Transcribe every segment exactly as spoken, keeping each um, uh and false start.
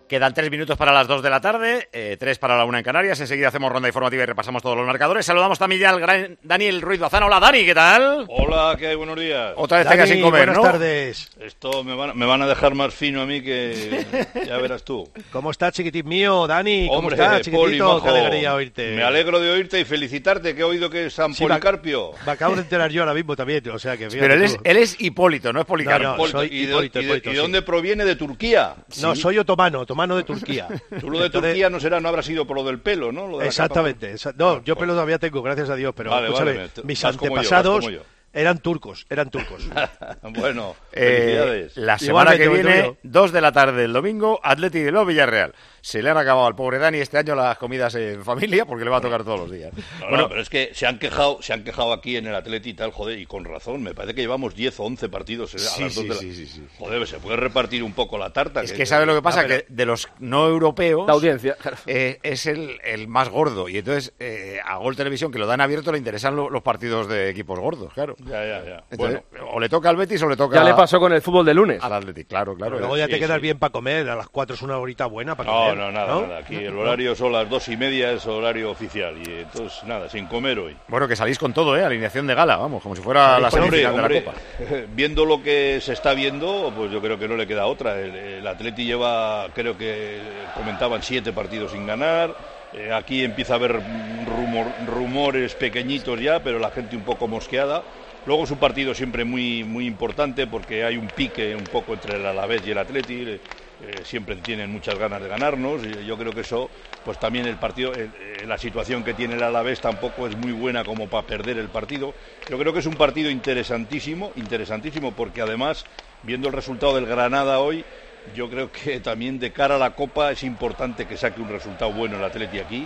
Quedan tres minutos para las dos de la tarde, eh, tres para la una en Canarias. Enseguida hacemos ronda informativa y repasamos todos los marcadores. Saludamos también ya al gran Daniel Ruiz Bazán. Hola, Dani, ¿qué tal? Hola, ¿qué hay? Buenos días. Otra vez Dani, te quedas sin comer, buenas ¿no? Buenas tardes. Esto me van, me van a dejar más fino a mí que... ya verás tú. ¿Cómo estás, chiquitín mío? Dani, ¿cómo Hombre, estás, chiquitito? Poli, majo, qué alegría oírte. Me alegro de oírte y felicitarte, que he oído que es San sí, Policarpio. Me, me acabo de enterar yo ahora mismo también, o sea que... Pero él es, él es Hipólito, no es Policarpio. No, no, soy ¿Y, Hipólito, de, y, de, Hipólito, ¿y sí. de dónde proviene? ¿De Turquía? No, Sí. soy otomano, otomano de Turquía. Tú lo de Turquía no será, no habrá sido por lo del pelo, ¿no? Lo de la Exactamente. Esa, no, yo pelo todavía tengo, gracias a Dios, pero vale, escúchame, vale, mis vas como yo, antepasados vas como yo. eran turcos, eran turcos. Bueno, Eh, felicidades. la semana Igualmente, que buen viene, domingo. dos de la tarde el domingo, Atleti de los Villarreal. Se le han acabado al pobre Dani este año las comidas en familia porque le va a tocar todos los días. No, bueno, no, pero es que se han quejado, se han quejado aquí en el Atleti y tal, joder, y con razón. Me parece que llevamos diez o once partidos a Sí, las dos sí, de la... sí, sí, sí. Joder, se puede repartir un poco la tarta. es que ¿sabes lo que pasa? Ah, pero- Que de los no europeos La audiencia, claro. eh, es el, el más gordo. Y entonces eh, a Gol Televisión, que lo dan abierto, le interesan lo- los partidos de equipos gordos, claro. Ya, ya, ya. Entonces, Bueno, o le toca al Betis o le toca Ya le pasó con el fútbol de lunes. al Atleti, claro, claro. Luego ya sí, te quedas sí. bien para comer, a las cuatro es una horita buena para no, comer. no, nada, nada. Aquí el horario son las dos y media, es horario oficial. Y entonces, nada, sin comer hoy. Bueno, que salís con todo, ¿eh? Alineación de gala, vamos, como si fuera la Hombre, semifinal de hombre, la Copa. viendo lo que se está viendo, pues yo creo que no le queda otra. El, el Atleti lleva, creo que comentaban, siete partidos sin ganar. Eh, aquí empieza a haber rumor- rumores pequeñitos ya, pero la gente un poco mosqueada. Luego es un partido siempre muy muy importante porque hay un pique un poco entre el Alavés y el Atleti. Eh, siempre tienen muchas ganas de ganarnos y yo creo que eso, pues también el partido, eh, eh, la situación que tiene el Alavés tampoco es muy buena como para perder el partido. Yo creo que es un partido interesantísimo, interesantísimo porque además, viendo el resultado del Granada hoy, yo creo que también de cara a la Copa es importante que saque un resultado bueno el Atleti aquí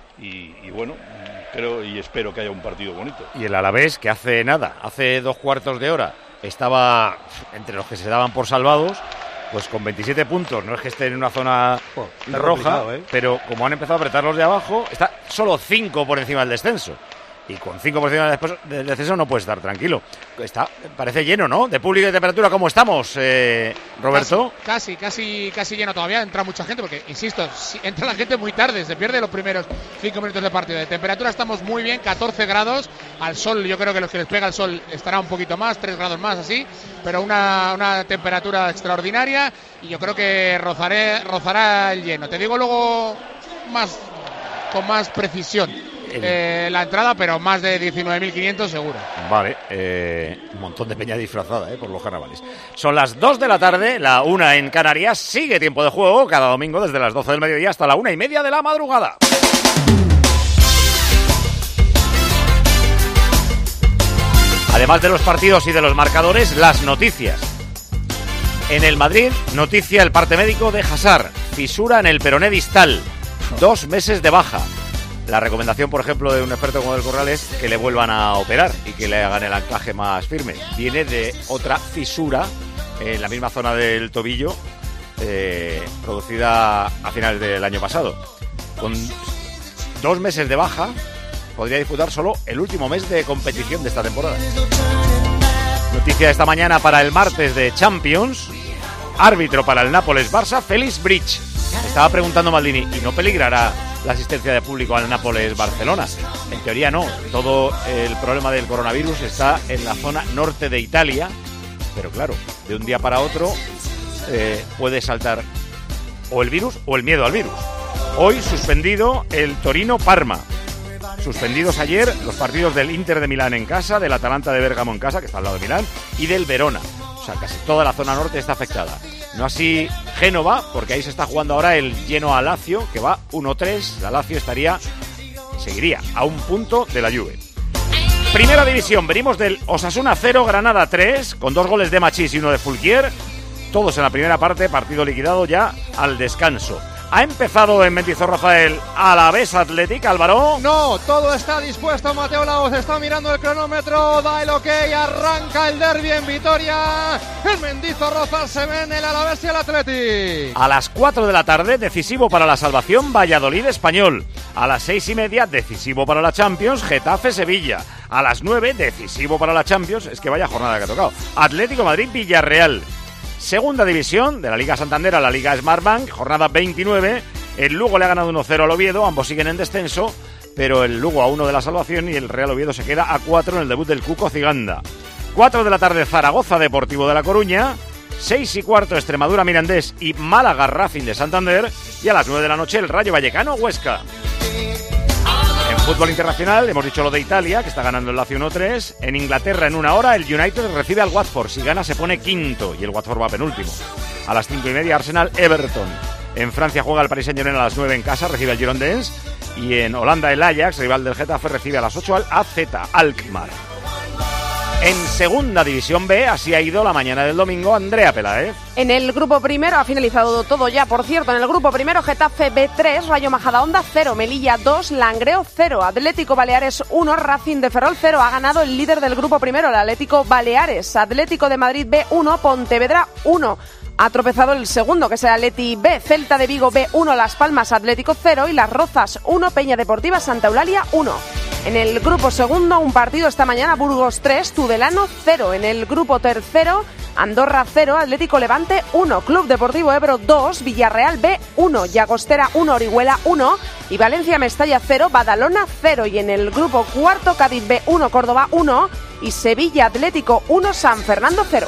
y, y bueno, creo y espero que haya un partido bonito. Y el Alavés, que hace nada, hace dos cuartos de hora, estaba entre los que se daban por salvados, pues con veintisiete puntos, no es que esté en una zona Oh, está roja, complicado, ¿eh? pero como han empezado a apretar los de abajo, está solo cinco por encima del descenso. Y con cinco por encima del despo- del descenso no puedes estar tranquilo. Está, parece lleno, ¿no? De público y de temperatura, ¿cómo estamos, eh, Roberto? Casi, casi, casi lleno todavía. Entra mucha gente porque, insisto, si entra la gente muy tarde. Se pierde los primeros cinco minutos de partido. De temperatura estamos muy bien, catorce grados. Al sol, yo creo que los que les pega el sol estará un poquito más, tres grados más así. Pero una, una temperatura extraordinaria y yo creo que rozaré, rozará el lleno. Te digo luego más con más precisión eh, la entrada, pero más de diecinueve mil quinientos seguro. Vale, eh, un montón de peña disfrazada eh, por los carnavales. Son las dos de la tarde, la una en Canarias. Sigue tiempo de juego cada domingo desde las doce del mediodía hasta la una y media de la madrugada. Además de los partidos y de los marcadores, las noticias. En el Madrid, noticia el parte médico de Hazard. Fisura en el peroné distal. Dos meses de baja. La recomendación, por ejemplo, de un experto como el Corral es que le vuelvan a operar y que le hagan el anclaje más firme. Viene de otra fisura en la misma zona del tobillo, eh, producida a finales del año pasado. Con dos meses de baja, podría disputar solo el último mes de competición de esta temporada. Noticia de esta mañana para el martes de Champions. Árbitro para el Nápoles-Barça, Félix Bridge. Estaba preguntando Maldini, ¿y no peligrará la asistencia de público al Nápoles-Barcelona? En teoría no. Todo el problema del coronavirus está en la zona norte de Italia. Pero claro, de un día para otro eh, puede saltar o el virus o el miedo al virus. Hoy suspendido el Torino-Parma. Suspendidos ayer los partidos del Inter de Milán en casa, del Atalanta de Bérgamo en casa, que está al lado de Milán, y del Verona. O sea, casi toda la zona norte está afectada. No así Génova, porque ahí se está jugando ahora el Genoa Lazio, que va uno tres. La Lazio estaría, seguiría a un punto de la Juve. Primera división, venimos del Osasuna cero, Granada tres, con dos goles de Machís y uno de Fulquier. Todos en la primera parte, partido liquidado ya al descanso. Ha empezado en Mendizorroza el Alavés Athletic, Álvaro. No, todo está dispuesto. Mateo Laos está mirando el cronómetro, da el ok, arranca el derbi en Vitoria. El Mendizorroza se ve en el Alavés y el Athletic. A las cuatro de la tarde, decisivo para la salvación, Valladolid Español. A las seis y media, decisivo para la Champions, Getafe Sevilla. A las nueve, decisivo para la Champions, es que vaya jornada que ha tocado, Atlético Madrid Villarreal. Segunda división de la Liga Santander a la Liga Smartbank, jornada veintinueve. El Lugo le ha ganado uno cero al Oviedo, ambos siguen en descenso, pero el Lugo a uno de la salvación y el Real Oviedo se queda a cuatro en el debut del Cuco Ciganda. cuatro de la tarde Zaragoza Deportivo de La Coruña, seis y cuarto Extremadura Mirandés y Málaga Racing de Santander, y a las nueve de la noche el Rayo Vallecano Huesca. En fútbol internacional hemos dicho lo de Italia, que está ganando el Lazio uno tres. En Inglaterra en una hora el United recibe al Watford, si gana se pone quinto y el Watford va penúltimo. A las cinco y media Arsenal Everton. En Francia juega el Paris Saint-Germain a las nueve en casa, recibe al Girondins. Y en Holanda el Ajax, rival del Getafe, recibe a las ocho al A Z Alkmaar. En Segunda División B, así ha ido la mañana del domingo Andrea Peláez. En el grupo primero ha finalizado todo ya, por cierto. En el grupo primero, Getafe B tres, Rayo Majadahonda cero, Melilla dos, Langreo cero, Atlético Baleares uno, Racing de Ferrol cero. Ha ganado el líder del grupo primero, el Atlético Baleares. Atlético de Madrid B uno, Pontevedra uno. Ha tropezado el segundo, que es el Atleti B, Celta de Vigo B uno, Las Palmas Atlético cero y Las Rozas uno, Peña Deportiva Santa Eulalia uno. En el grupo segundo, un partido esta mañana, Burgos tres, Tudelano cero. En el grupo tercero, Andorra cero, Atlético Levante uno, Club Deportivo Ebro dos, Villarreal B uno, Llagostera uno, Orihuela uno y Valencia Mestalla cero, Badalona cero. Y en el grupo cuarto, Cádiz B uno, Córdoba uno y Sevilla Atlético uno, San Fernando cero.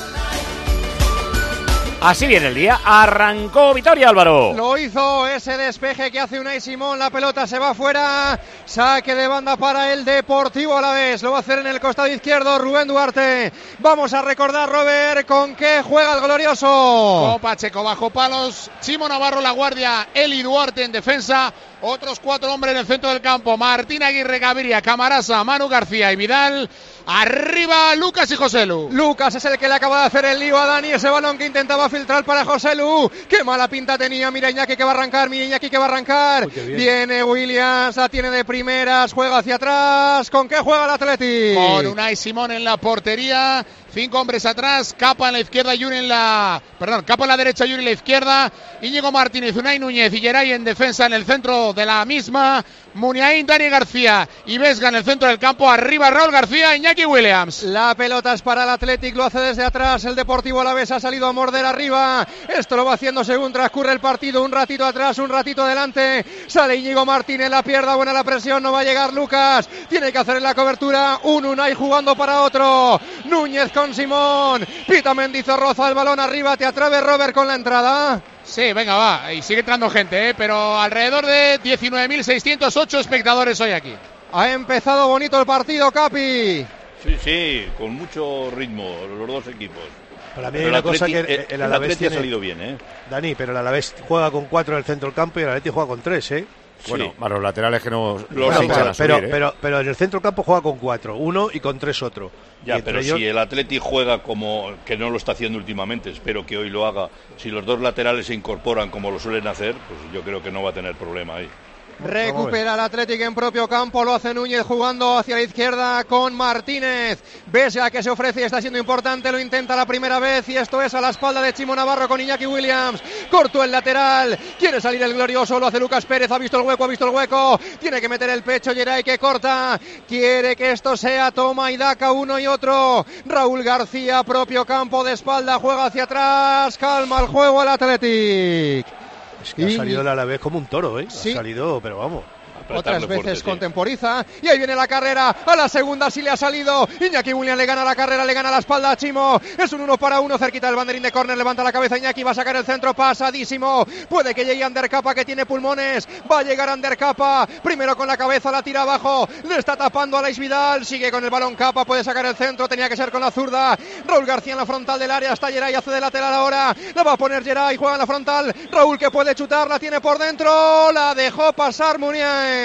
Así viene el día, arrancó Vitoria, Álvaro. Lo hizo ese despeje que hace Unai Simón, la pelota se va fuera, saque de banda para el Deportivo Alavés, lo va a hacer en el costado izquierdo Rubén Duarte. Vamos a recordar, Robert, con qué juega el glorioso. Con Pacheco bajo palos, Chimo Navarro la guardia, Eli Duarte en defensa, otros cuatro hombres en el centro del campo, Martín Aguirre Gaviria, Camarasa, Manu García y Vidal. Arriba Lucas y Joselu. Lucas es el que le acaba de hacer el lío a Dani, ese balón que intentaba filtrar para Joselu. Qué mala pinta tenía, mira Iñaki que va a arrancar, mira Iñaki que va a arrancar. Uy, viene Williams, la tiene de primeras, juega hacia atrás. ¿Con qué juega el Atleti? Con Unai Simón en la portería. Cinco hombres atrás, Capa en la izquierda, Yuri en la... Perdón, Capa en la derecha, Yuri en la izquierda, Íñigo Martínez, Unai Núñez y Geray en defensa en el centro de la misma, Muniain, Dani García y Vesga en el centro del campo, arriba Raúl García, Iñaki Williams. La pelota es para el Athletic, lo hace desde atrás, el Deportivo Alavés ha salido a morder arriba, esto lo va haciendo según transcurre el partido, un ratito atrás, un ratito adelante, sale Íñigo Martínez, la pierda, buena la presión, no va a llegar Lucas, tiene que hacer en la cobertura, un Unai jugando para otro, Núñez con Simón, pita Mendizorroza, el balón arriba, te atreve Robert con la entrada. Sí, venga, va, y sigue entrando gente, ¿eh? Pero alrededor de diecinueve mil seiscientos ocho espectadores hoy aquí. Ha empezado bonito el partido, Capi. Sí, sí, con mucho ritmo, los dos equipos. Para mí hay una cosa que el, el Alavés tiene... ha salido bien, ¿eh? Dani, pero el Alavés juega con cuatro en el centro del campo y el Atleti juega con tres, ¿eh? Bueno, sí. Para los laterales que no los no pero, subir, pero, ¿eh? pero, pero en el centro del campo juega con cuatro, uno y con tres otro. Ya, pero ellos... si el Atleti juega como que no lo está haciendo últimamente, espero que hoy lo haga, si los dos laterales se incorporan como lo suelen hacer, pues yo creo que no va a tener problema ahí. Recupera el Athletic en propio campo, lo hace Núñez jugando hacia la izquierda con Martínez. Vesga que se ofrece y está siendo importante, lo intenta la primera vez y esto es a la espalda de Chimo Navarro con Iñaki Williams. Cortó el lateral, quiere salir el glorioso, lo hace Lucas Pérez, ha visto el hueco, ha visto el hueco, tiene que meter el pecho, Geray que corta, quiere que esto sea toma y daca uno y otro. Raúl García, propio campo de espalda, juega hacia atrás, calma el juego al Athletic. Es que y... ha salido el Alavés como un toro, ¿eh? Sí. Ha salido, pero vamos. Otras veces fuerte, contemporiza sí. Y ahí viene la carrera, a la segunda sí le ha salido, Iñaki Williams le gana la carrera, le gana la espalda a Chimo, es un uno para uno, cerquita del banderín de córner, levanta la cabeza Iñaki, va a sacar el centro, pasadísimo, puede que llegue Ander Capa que tiene pulmones, va a llegar Ander Capa, primero con la cabeza, la tira abajo, le está tapando a Aleix Vidal, sigue con el balón Capa, puede sacar el centro, tenía que ser con la zurda, Raúl García en la frontal del área, está Geray, hace de lateral ahora, la va a poner Geray, juega en la frontal, Raúl que puede chutar, la tiene por dentro, la dejó pasar Muniain.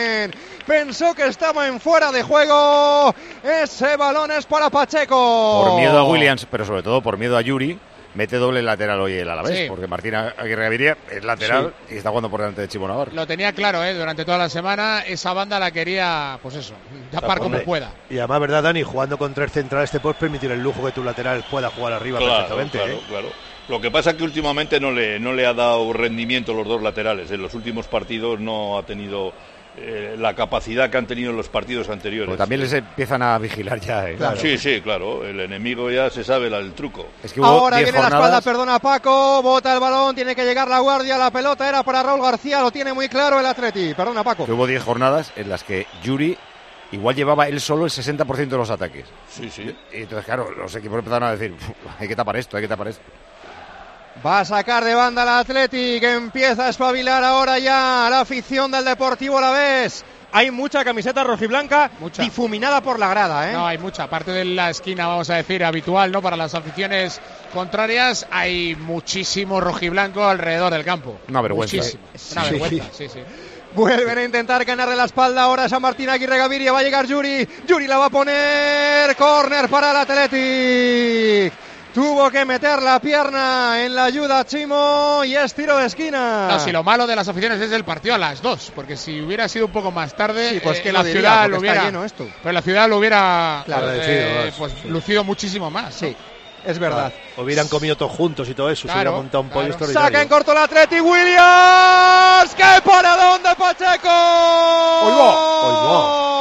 Pensó que estaba en fuera de juego. Ese balón es para Pacheco. Por miedo a Williams, pero sobre todo por miedo a Yuri, mete doble lateral hoy el Alavés, sí. Porque Martín Aguirre Gaviria es lateral sí. Y está jugando por delante de Chimo Navarro. Lo tenía claro, ¿eh? Durante toda la semana esa banda la quería, pues eso, tapar como pueda. Y además, ¿verdad, Dani? Jugando con tres centrales te puedes permitir el lujo que tu lateral pueda jugar arriba claro, perfectamente. Claro, ¿eh? claro. Lo que pasa es que últimamente no le, no le ha dado rendimiento los dos laterales. En los últimos partidos no ha tenido eh, la capacidad que han tenido en los partidos anteriores. Porque también les empiezan a vigilar ya, ¿eh? Claro. Sí, sí, claro, el enemigo ya se sabe la, el truco. Es que hubo Ahora viene jornadas... la espalda, perdona Paco, bota el balón, tiene que llegar la guardia, la pelota era para Raúl García, lo tiene muy claro el Atleti, perdona Paco. Que hubo diez jornadas en las que Yuri igual llevaba él solo el sesenta por ciento de los ataques. Sí, sí. Y entonces, claro, los equipos empezaron a decir, hay que tapar esto, hay que tapar esto. Va a sacar de banda el Atleti, que empieza a espabilar ahora ya la afición del Deportivo Alavés. Hay mucha camiseta rojiblanca mucha. difuminada por la grada, ¿eh? No, hay mucha. Aparte de la esquina, vamos a decir, habitual, ¿no? Para las aficiones contrarias, hay muchísimo rojiblanco alrededor del campo. Una vergüenza. Muchísimo. Una Sí. vergüenza, sí, sí. Vuelven a intentar ganarle la espalda ahora a San Martín Aguirre Gaviria. Va a llegar Yuri. Yuri la va a poner. Córner para el Athletic. Tuvo que meter la pierna en la ayuda Chimo y es tiro de esquina. No, si lo malo de las aficiones es el partido a las dos, porque si hubiera sido un poco más tarde, Sí, pues eh, que la lo diría, ciudad porque lo hubiera, está lleno esto. pero la ciudad lo hubiera Claro, eh, decidido, pues sí. lucido muchísimo más. Sí, ¿no? es verdad. Hubieran comido todos juntos y todo eso, Claro, se hubiera montado un pollo claro. extraordinario. Saca en corto el Athletic Williams. ¡Qué paradón de Pacheco! ¡Hoy va! ¡Hoy va!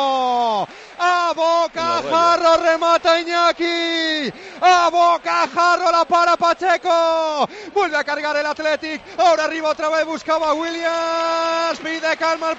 A bocajarro remata Iñaki. A bocajarro la para Pacheco. Vuelve a cargar el Athletic. Ahora arriba otra vez buscaba a Williams. Pide calma al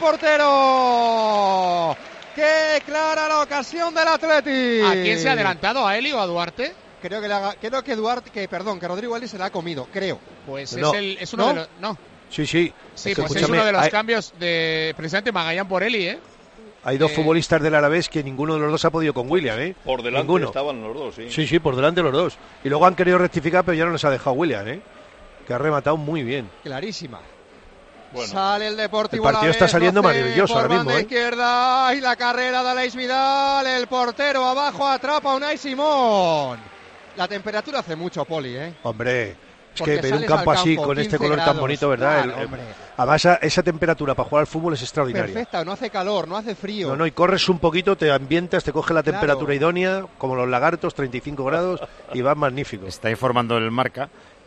portero. ¡Qué clara la ocasión del Athletic! ¿A quién se ha adelantado? ¿A Eli o a Duarte? Creo que, le haga, creo que Duarte, que perdón, que Rodrigo Eli se la ha comido, creo. Pues No. es, el, es uno ¿No? de los. No. Sí, sí. Sí, Es que, pues es escúchame, uno de los hay, cambios de precisamente Magallán por Eli, ¿eh? hay dos eh, futbolistas del Alavés que ninguno de los dos ha podido con William, ¿eh? Por delante Ninguno. estaban los dos, sí. Sí, sí, por delante los dos. Y luego han querido rectificar, pero ya no les ha dejado William, ¿eh? Que ha rematado muy bien. Clarísima. Bueno. Sale el Deportivo El partido Alavés, está saliendo doce maravilloso por ahora mismo, banda ¿eh? izquierda y la carrera de Aleix Vidal, el portero abajo atrapa a Unai Simón. La temperatura hace mucho, Poli, ¿eh? Hombre, es Porque que ver un sales campo al así, campo, con este quince color tan grados. bonito, ¿verdad? Claro, El- el- hombre. además, esa, esa temperatura para jugar al fútbol es extraordinaria. Perfecta, no hace calor, no hace frío. No, no, y corres un poquito, te ambientas, te coge la Claro. temperatura idónea, como los lagartos, treinta y cinco grados, y vas magnífico. Está informando el Marca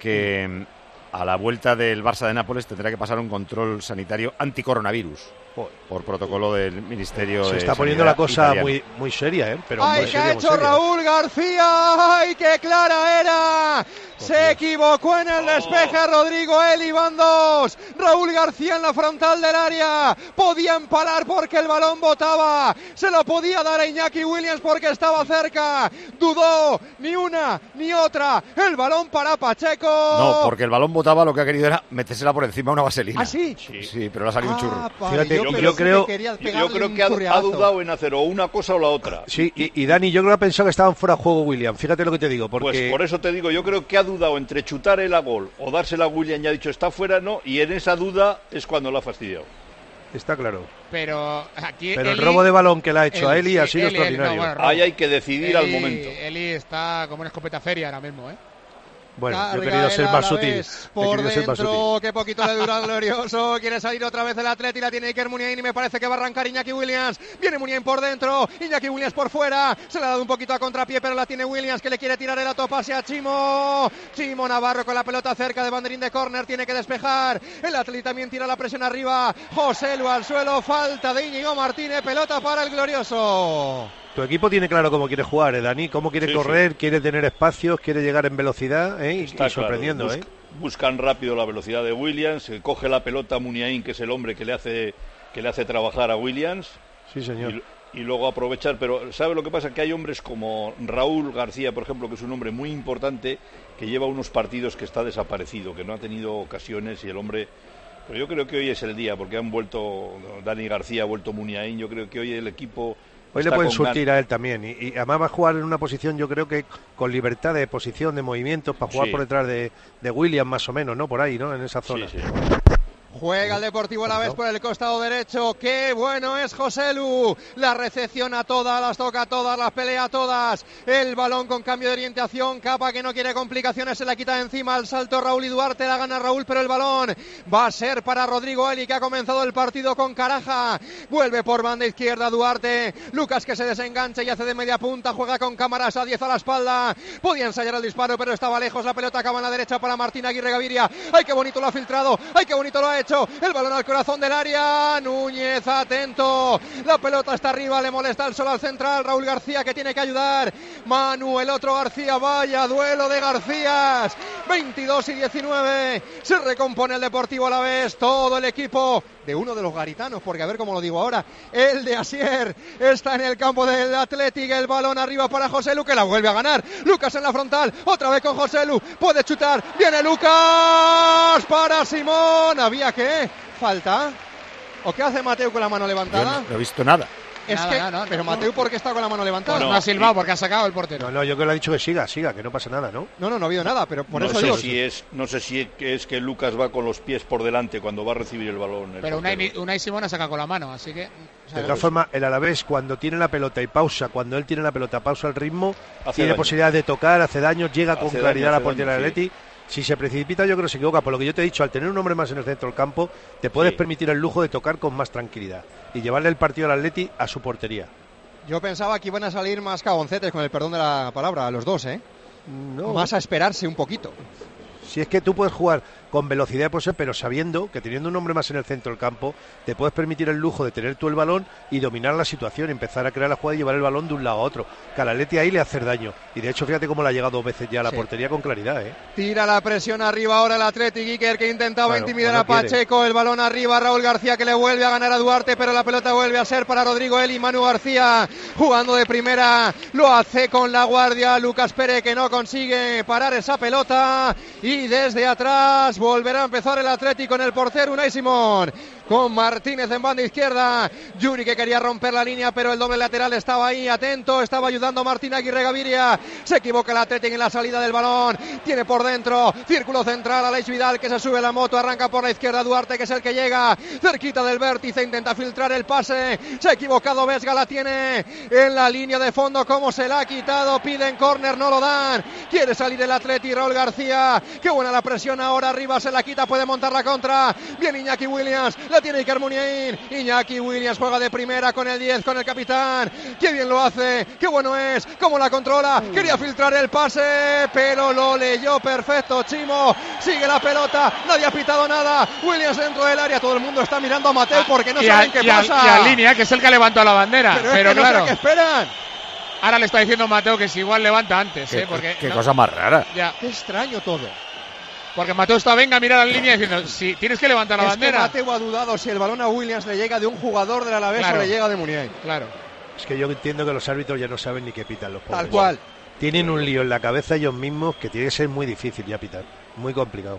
que a la vuelta del Barça de Nápoles tendrá que pasar un control sanitario anticoronavirus por protocolo del Ministerio Se de está poniendo Sanidad la cosa italiano. muy, muy seria, ¿eh? Pero ¡Ay, muy que ha seria, muy hecho seria. Raúl García! ¡Ay, qué clara era! Se equivocó en el despeje a Rodrigo Eli, van dos. Raúl García en la frontal del área. Podía empalar porque el balón botaba. Se lo podía dar a Iñaki Williams porque estaba cerca. Dudó, ni una ni otra. El balón para Pacheco. No, porque el balón botaba, lo que ha querido era metérsela por encima de una vaselina. ¿Ah, sí? Sí, pero le ha salido un churro. Ah, vale, Fíjate, yo yo pensé creo- que quería Yo, pegarle yo creo un que ha, ha curriazo. dudado en hacer o una cosa o la otra. Sí, y, y Dani, yo creo que ha pensado que estaban fuera de juego William. Fíjate lo que te digo, porque... Pues por eso te digo, yo creo que ha dudado entre chutar el a gol o dársela a William y ha dicho está fuera, no, y en esa duda es cuando lo ha fastidiado. Está claro. Pero aquí Pero el Eli- robo de balón que le ha hecho a Eli sí, ha sido Eli, Eli, extraordinario. no, bueno, robo. Ahí hay que decidir al Eli- momento. Eli está como una escopeta feria ahora mismo, ¿eh? Bueno, yo he Carga querido el ser más sutil. Alavés He por querido ser más dentro, sutil. qué poquito le dura al glorioso. Quiere salir otra vez el Atleti, la tiene Iker Muniain y me parece que va a arrancar Iñaki Williams. Viene Muniain por dentro, Iñaki Williams por fuera. Se le ha dado un poquito a contrapié, pero la tiene Williams que le quiere tirar el atopase a Chimo. Chimo Navarro con la pelota cerca de banderín de córner, tiene que despejar. El Atleti también tira la presión arriba. José Lu al suelo, falta de Íñigo Martínez, pelota para el glorioso. Tu equipo tiene claro cómo quiere jugar, ¿eh, Dani? Cómo quiere Sí, correr, sí. quiere tener espacios, quiere llegar en velocidad, ¿eh? Y, Está y sorprendiendo, claro. ¿eh? Bus- Buscan rápido la velocidad de Williams, eh, coge la pelota Muniain, que es el hombre que le hace que le hace trabajar a Williams, Sí, señor. y, y luego aprovechar. Pero ¿sabe lo que pasa? Que hay hombres como Raúl García, por ejemplo, que es un hombre muy importante, que lleva unos partidos que está desaparecido, que no ha tenido ocasiones, y el hombre... Pero yo creo que hoy es el día, porque han vuelto Dani García, ha vuelto Muniain. Yo creo que hoy el equipo... Hoy le está pueden con surtir a él también. Y, y además va a jugar en una posición, yo creo que con libertad de posición, de movimientos, para jugar Sí. por detrás de, de William, más o menos, ¿no? Por ahí, ¿no? En esa zona. Sí, sí. Juega el Deportivo Alavés por el costado derecho. ¡Qué bueno es José Lu! La recepciona todas, las toca todas, las pelea todas. El balón con cambio de orientación. Capa que no quiere complicaciones, se la quita de encima al salto Raúl y Duarte. La gana Raúl, pero el balón va a ser para Rodrigo Eli, que ha comenzado el partido con Caraja. Vuelve por banda izquierda Duarte. Lucas que se desengancha y hace de media punta. Juega con cámaras a diez a la espalda. Podía ensayar el disparo, pero estaba lejos. La pelota acaba en la derecha para Martín Aguirre Gaviria. ¡Ay, qué bonito lo ha filtrado! ¡Ay, qué bonito lo ha hecho! derecho, el balón al corazón del área, Núñez atento, la pelota está arriba, le molesta el sol al central, Raúl García que tiene que ayudar, Manu, el otro García, vaya duelo de Garcías, veintidós y diecinueve, se recompone el Deportivo Alavés, todo el equipo de uno de los garitanos, porque a ver cómo lo digo ahora, el de Asier está en el campo del Athletic, el balón arriba para Joselu que la vuelve a ganar, Lucas en la frontal, otra vez con Joselu, puede chutar, viene Lucas para Simón, había que falta, ¿o qué hace Mateu con la mano levantada? Yo no, no he visto nada. Es nada, que, no, no, pero no, Mateu, ¿por qué está con la mano levantada? No, No, no ha silbado porque ha sacado el portero. No, no, yo que le he dicho que siga, siga, que no pasa nada, ¿no? no, no, no ha habido nada, pero por no eso sé digo. si es, no sé si es que Lucas va con los pies por delante cuando va a recibir el balón. El Pero portero. Unai, Unai Simón ha sacado con la mano, así que... o sea, De todas formas, el Alavés cuando tiene la pelota y pausa, cuando él tiene la pelota, pausa el ritmo, Hace tiene daño. posibilidad de tocar, hace daño, llega Hace con daño, claridad a la hace portería del daño, Atleti. Si se precipita, yo creo que se equivoca. Por lo que yo te he dicho, al tener un hombre más en el centro del campo, te puedes Sí. permitir el lujo de tocar con más tranquilidad y llevarle el partido al Atleti a su portería. Yo pensaba que iban a salir más caboncetes, con el perdón de la palabra, los dos, ¿eh? No, Más a esperarse un poquito. si es que tú puedes jugar con velocidad, pues, pero sabiendo que teniendo un hombre más en el centro del campo, te puedes permitir el lujo de tener tú el balón y dominar la situación, empezar a crear la jugada y llevar el balón de un lado a otro. Que al Atleti ahí le hace daño. Y de hecho, fíjate cómo le ha llegado dos veces ya a la Sí. portería con claridad, ¿eh? Tira la presión arriba ahora el Athletic, Iker que intentaba Claro, intimidar pues no a Pacheco, el balón arriba, Raúl García que le vuelve a ganar a Duarte, pero la pelota vuelve a ser para Rodrigo Eli, Manu García jugando de primera, lo hace con la guardia, Lucas Pérez que no consigue parar esa pelota y desde atrás volverá a empezar el Atlético en el portero Unai Simón, con Martínez en banda izquierda, Yuri que quería romper la línea pero el doble lateral estaba ahí atento, estaba ayudando Martín Aguirre Gaviria, se equivoca el Atlético en la salida del balón, tiene por dentro, círculo central, Aleix Vidal que se sube la moto, arranca por la izquierda Duarte que es el que llega, cerquita del vértice, intenta filtrar el pase, se ha equivocado Vesga, la tiene en la línea de fondo, como se la ha quitado, piden córner, no lo dan, quiere salir el Atlético, Raúl García, qué buena la presión ahora, arriba se la quita, puede montar la contra, bien Iñaki Williams, la tiene Iker Muniain, Iñaki Williams juega de primera con el diez, con el capitán, qué bien lo hace, qué bueno es, cómo la controla, quería filtrar el pase, pero lo leyó perfecto Chimo, sigue la pelota, nadie ha pitado nada, Williams dentro del área, todo el mundo está mirando a Mateu porque no y saben a, qué y a- pasa. y a Línea, que es el que ha levantado la bandera. pero, Pero, es que claro, no sé qué esperan. ahora le está diciendo Mateo que si igual levanta antes, Qué, ¿eh? Porque qué no- cosa más rara. ya, Qué extraño todo. porque Mateo está venga a mirar a la línea diciendo si tienes que levantar la Es bandera. que Mateu ha dudado si el balón a Williams le llega de un jugador del Alavés Claro. o le llega de Muniain. Claro. Es que yo entiendo que los árbitros ya no saben ni qué pitan los pobres. Tal cual. Tienen un lío en la cabeza ellos mismos que tiene que ser muy difícil ya pitar. Muy complicado.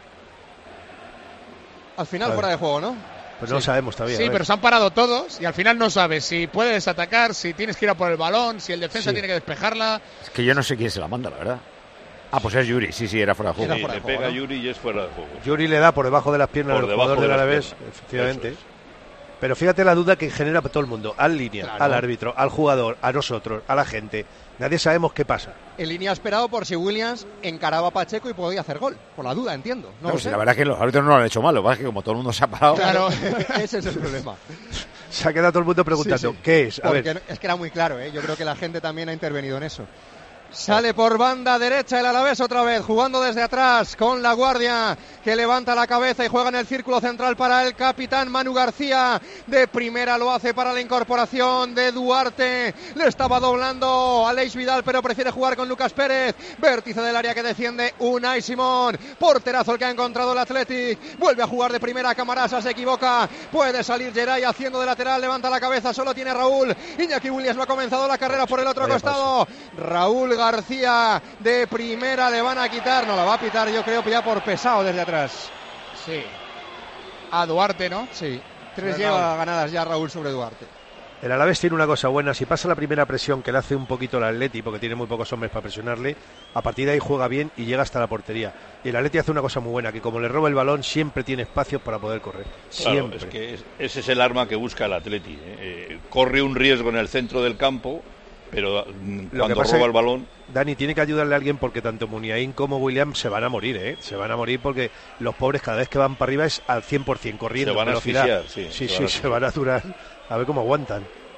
Al final Vale. fuera de juego, ¿no? Pues no lo sabemos todavía. a Sí, ver. pero se han parado todos y al final no sabes si puedes atacar, si tienes que ir a por el balón, si el defensa Sí. tiene que despejarla. Es que yo no sé quién se la manda, la verdad. Ah, pues es Yuri, sí, sí, era fuera de juego. Era Sí, fuera le de juego, pega ¿no? Yuri y es fuera de juego. Yuri le da por debajo de las piernas Por del debajo jugador de del las Alavés, piernas. efectivamente. Eso es. Pero fíjate la duda que genera para todo el mundo, al línea, Claro. al árbitro, al jugador, a nosotros, a la gente. Nadie sabemos qué pasa. En línea esperado por si Williams encaraba a Pacheco y podía hacer gol. Por la duda, entiendo. No No, lo si sé. la verdad es que los árbitros no lo han hecho mal, lo que pasa es que como todo el mundo se ha parado. Claro, ese es el problema. Se ha quedado todo el mundo preguntando, Sí, sí. ¿qué es? A Porque ver, es que era muy claro, ¿eh? Yo creo que la gente también ha intervenido en eso. Sale por banda derecha el Alavés otra vez, jugando desde atrás con la guardia que levanta la cabeza y juega en el círculo central para el capitán Manu García. De primera lo hace para la incorporación de Duarte. Le estaba doblando Aleix Vidal, pero prefiere jugar con Lucas Pérez. Vértice del área que defiende Unai Simón. Porterazo el que ha encontrado el Athletic. Vuelve a jugar de primera, Camarasa se equivoca. Puede salir Geray haciendo de lateral, levanta la cabeza, solo tiene Raúl. Iñaki Williams no ha comenzado la carrera por el otro Vaya costado. Raúl García de primera le van a quitar, no la va a pitar yo creo ya por pesado desde atrás. Sí. A Duarte, ¿no? Sí, tres Sobre lleva Raúl. ganadas ya Raúl sobre Duarte. el Alavés tiene una cosa buena, si pasa la primera presión que le hace un poquito el Atleti, porque tiene muy pocos hombres para presionarle, a partir de ahí juega bien y llega hasta la portería. Y el Atleti hace una cosa muy buena, que como le roba el balón, siempre tiene espacios para poder correr. Claro, Siempre. es que es- ese es el arma que busca el Atleti. ¿eh? Eh, corre un riesgo en el centro del campo, pero mm, Lo que cuando pasa roba es- el balón, Dani, tiene que ayudarle a alguien porque tanto Muniain como William se van a morir, ¿eh? Se van a morir porque los pobres cada vez que van para arriba es al cien por ciento corriendo. Se van a velocidad. asfixiar, sí, Sí, se sí, van a se van a durar. A ver cómo aguantan.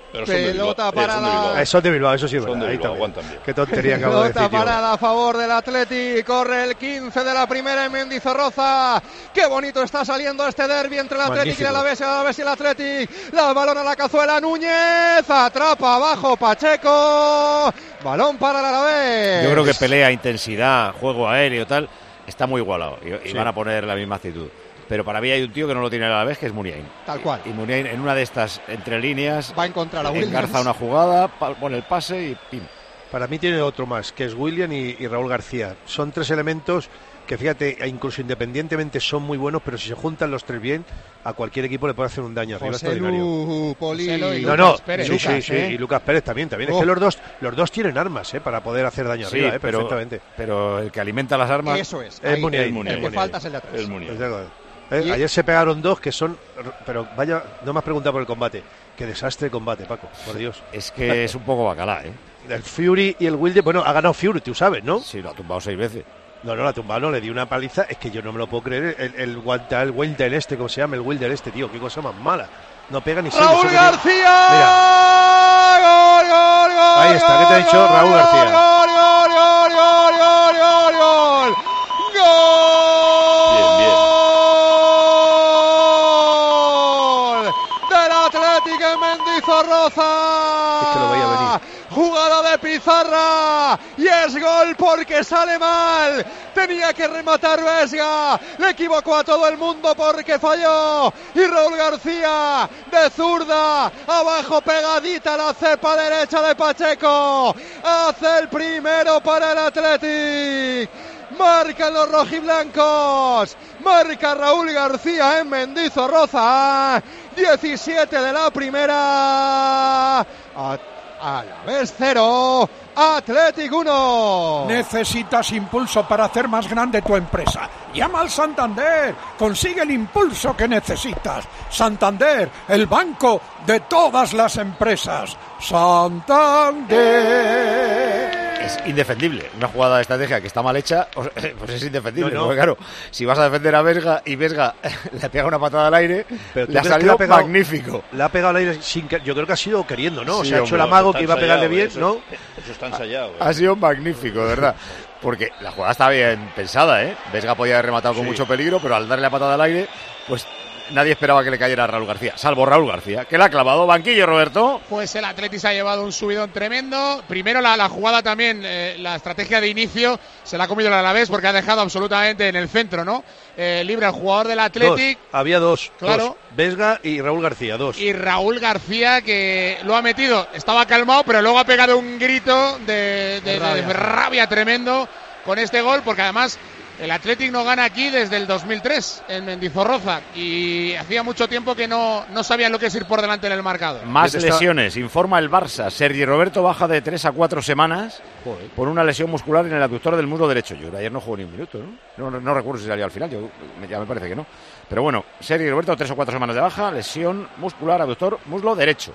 Pero son de Pelota Bilbao. Eh, para son de la- Bilbao. Eh, son de Bilbao, eso sí es Son verdad. de ahí Bilbao, también. aguantan bien. Qué tontería acabo de Pelota decir yo. parada a favor del Atleti. Corre el quince de la primera en Mendizorroza. Qué bonito está saliendo este derbi entre el Athletic y el Magnífico. Alavés, el Alavés y el Athletic. La balón a la cazuela, Núñez. Atrapa abajo Pacheco. Balón para el Alavés. Yo creo que pelea, intensidad, juego aéreo, tal, está muy igualado y, y Sí. van a poner la misma actitud. Pero para mí hay un tío que no lo tiene a la vez, que es Muniain. Tal cual. Y Muniain en una de estas entre líneas Va a encontrar a Williams. engarza una jugada, pa- pone el pase y pim. Para mí tiene otro más, que es William y, y Raúl García. Son tres elementos que, fíjate, incluso independientemente son muy buenos, pero si se juntan los tres bien, a cualquier equipo le puede hacer un daño arriba José extraordinario. Lu, Poli. José Lu y No, Lucas no, Pérez. sí, Lucas, sí, sí, ¿eh? y Lucas Pérez también, también. Oh. Es que los dos, los dos tienen armas, ¿eh? Para poder hacer daño Sí, arriba, ¿eh? pero, Perfectamente. pero el que alimenta las armas Eso es. Es Ahí, Muniain, el, Muniain, el que Muniain. falta es el de atrás. El Muniain. Estoy de acuerdo. Eh, Y- Ayer se pegaron dos que son, pero vaya, no me has preguntado por el combate. Qué desastre de combate, Paco, por Dios. es que es un poco bacalá, ¿eh? El Fury y el Wilde, bueno, ha ganado Fury, tú sabes, ¿no? Sí, lo ha tumbado seis veces. No, no, la tumbado no, le dio una paliza, es que yo no me lo puedo creer. El, el, Guanta- el Wilder este, ¿cómo se llama? El Wilder este, tío, qué cosa más mala. No pega ni seis. Raúl eso que García. Mira. Gol, gol, gol. Ahí está, ¿qué te ha dicho gol, Raúl gol, García? Gol, gol, gol, gol, gol, gol, gol. Gol. Bien, bien. Del Atlético en Mendizorroza. Es que lo veía venir. Jugada de Pizarra y es gol porque sale mal. Tenía que rematar Vesga. Le equivocó a todo el mundo porque falló. Y Raúl García de zurda. Abajo pegadita a la cepa derecha de Pacheco. Hace el primero para el Athletic. Marcan los rojiblancos. Marca Raúl García en Mendizorroza. diecisiete de la primera. A, a la vez cero. Athletic uno. Necesitas impulso para hacer más grande tu empresa. Llama al Santander. Consigue el impulso que necesitas. Santander, el banco de todas las empresas. Santander. Es indefendible. Una jugada de estrategia que está mal hecha, pues es indefendible. No, no. Porque claro, si vas a defender a Vesga y Vesga le pega una patada al aire, Pero ¿tú le ha crees que salido le ha pegado- magnífico. Le ha pegado al aire sin que, yo creo que ha sido queriendo, ¿no? O Sí, sea, ha hecho el hombre, amago Está que iba a pegarle ensayado, bien, eso- ¿no? Eso está ensayado. eh. Ha sido magnífico, de verdad. Porque la jugada está bien pensada, ¿eh? Vesga podía haber rematado con Sí. mucho peligro, pero al darle la patada al aire, pues nadie esperaba que le cayera a Raúl García, salvo Raúl García, que le ha clavado. Banquillo, Roberto. Pues el Atleti se ha llevado un subidón tremendo. Primero la, la jugada también, eh, la estrategia de inicio, se la ha comido el Alavés porque ha dejado absolutamente en el centro, ¿no? Eh, libre al jugador del Athletic. Dos. Había dos. Claro. Dos. Vesga y Raúl García, dos. Y Raúl García que lo ha metido, estaba calmado, pero luego ha pegado un grito de, de- de rabia. rabia tremendo con este gol, porque además el Athletic no gana aquí desde el dos mil tres en Mendizorroza y hacía mucho tiempo que no, no sabían lo que es ir por delante en el marcador. Más Yo te estaba- lesiones, informa el Barça. Sergi Roberto baja de tres a cuatro semanas por una lesión muscular en el aductor del muslo derecho. Yo ayer no jugó ni un minuto, ¿no? No, no, no recuerdo si salió al final, yo, me- ya me parece que no. Pero bueno, Sergi Roberto, tres o cuatro semanas de baja, lesión muscular, aductor, muslo derecho.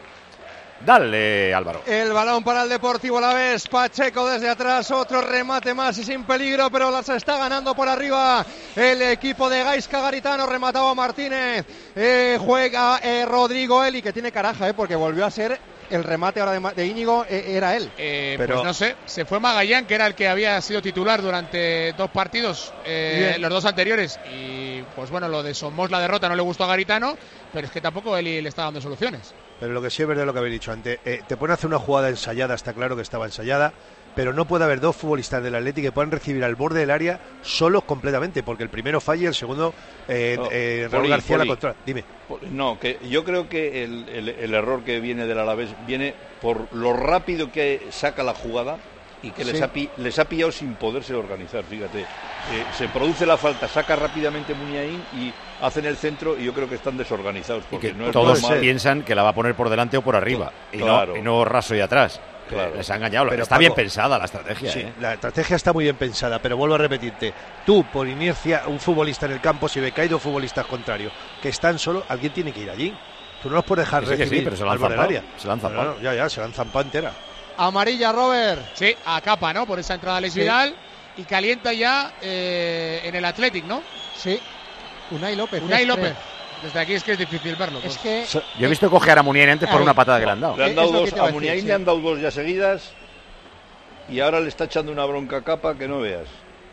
Dale, Álvaro. El balón para el Deportivo Alavés. Pacheco desde atrás, otro remate más y sin peligro, pero las está ganando por arriba el equipo de Gaisca Garitano. Remataba Martínez. Eh, juega eh, Rodrigo Eli, que tiene caraja, eh, porque volvió a ser el remate ahora de, Ma- de Íñigo, eh, era él. Eh, Pero- Pues no sé, se fue Magallán, que era el que había sido titular durante dos partidos, eh, Bien. los dos anteriores. Y pues bueno, lo de Somos la derrota no le gustó a Garitano, pero es que tampoco Eli le está dando soluciones. Pero lo que sí es verdad lo que habéis dicho antes. Eh, te pueden hacer una jugada ensayada, está claro que estaba ensayada, pero no puede haber dos futbolistas del Atlético que puedan recibir al borde del área solos completamente, porque el primero falla y el segundo, eh, No, eh, Raúl Poli, García la Poli. controla. Dime. No, que yo creo que el, el- el error que viene del Alavés viene por lo rápido que saca la jugada y que les, Sí. ha, pi- les ha pillado sin poderse organizar, fíjate. Eh, se produce la falta, saca rápidamente Muniain y hacen el centro y yo creo que están desorganizados Y porque que no es todos normal. piensan que la va a poner por delante o por arriba. Y, Claro. no, y no raso y atrás. Claro. Les ha engañado. Pero, Está Paco, bien pensada la estrategia. Sí, ¿eh? la estrategia está muy bien pensada, pero vuelvo a repetirte. Tú, por inercia, un futbolista en el campo, si ve que hay dos futbolistas contrarios que están solos, alguien tiene que ir allí. Tú no los puedes dejar Que sí, que recibir sí, pero se la al han borde del zampado, área. se la han No, zampado. no, ya, ya, se la han zampado entera. Amarilla, Robert. Sí, a capa, ¿no? Por esa entrada de Alex Sí. Vidal y calienta ya eh, en el Athletic, ¿no? Sí. Unai López. Unai este. López. Desde aquí es que es difícil verlo. Es pues. que Yo he visto coger a Muniain antes por Ahí. una patada que le han dado. Le han Es dado lo que dos, te iba a a Muniain decir, le sí. han dado dos ya seguidas y ahora le está echando una bronca a Capa que no veas.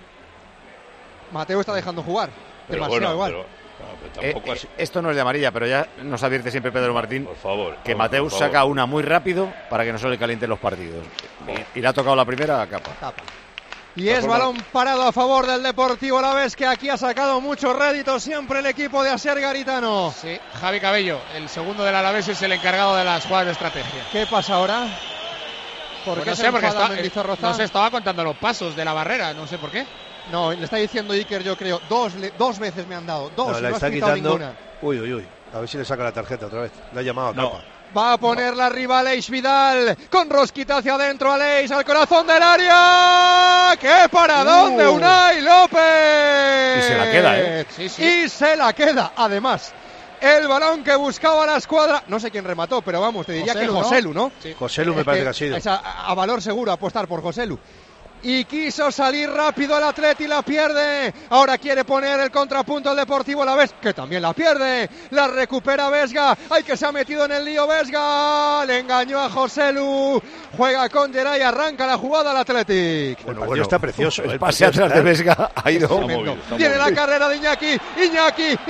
Mateo está dejando jugar. Pero Demasiado bueno, igual. pero, no, pero Eh, tampoco eh, así. esto no es de amarilla, pero ya nos advierte siempre Pedro Martín Por favor. que por Mateus favor. saca una muy rápido para que no se le calienten los partidos. Y, y le ha tocado la primera a Capa. Tapa. Y es balón parado a favor del Deportivo Alavés, que aquí ha sacado mucho rédito siempre el equipo de Asier Garitano. Sí, Javi Cabello, el segundo del Alavés, es el encargado de las jugadas de estrategia. ¿Qué pasa ahora? ¿Por Pues qué no se sé, porque enfada está, Mendizorroza? no sé, estaba contando los pasos de la barrera, no sé por qué. No, le está diciendo Iker, yo creo, dos, le- dos veces me han dado, dos, No, y la no está has quitado quitando. ninguna. Uy, uy, uy. A ver si le saca la tarjeta otra vez. Le ha llamado a No. Capa. Va a poner la rival Aleix Vidal, con rosquita hacia adentro, Aleix, al corazón del área. ¡Qué paradón Uh. de Unai López! Y se la queda, ¿eh? Sí, sí. Y se la queda, además. El balón que buscaba la escuadra, no sé quién remató, pero vamos, te diría Joselu, que ¿no? Joselu, ¿no? Sí. Joselu me Es parece que ha sido. es a, a valor seguro apostar por Joselu. Y quiso salir rápido el Atleti, la pierde. Ahora quiere poner el contrapunto el Deportivo Alavés, que también la pierde. La recupera Vesga. Ay, que se ha metido en el lío Vesga. Le engañó a Joselu. Juega con Geray, arranca la jugada al Athletic. El partido está precioso. El ¿eh? pase partido atrás de está- Vesga ha ido. Está Tremendo. movido, está Viene movido. la carrera de Iñaki. Iñaki,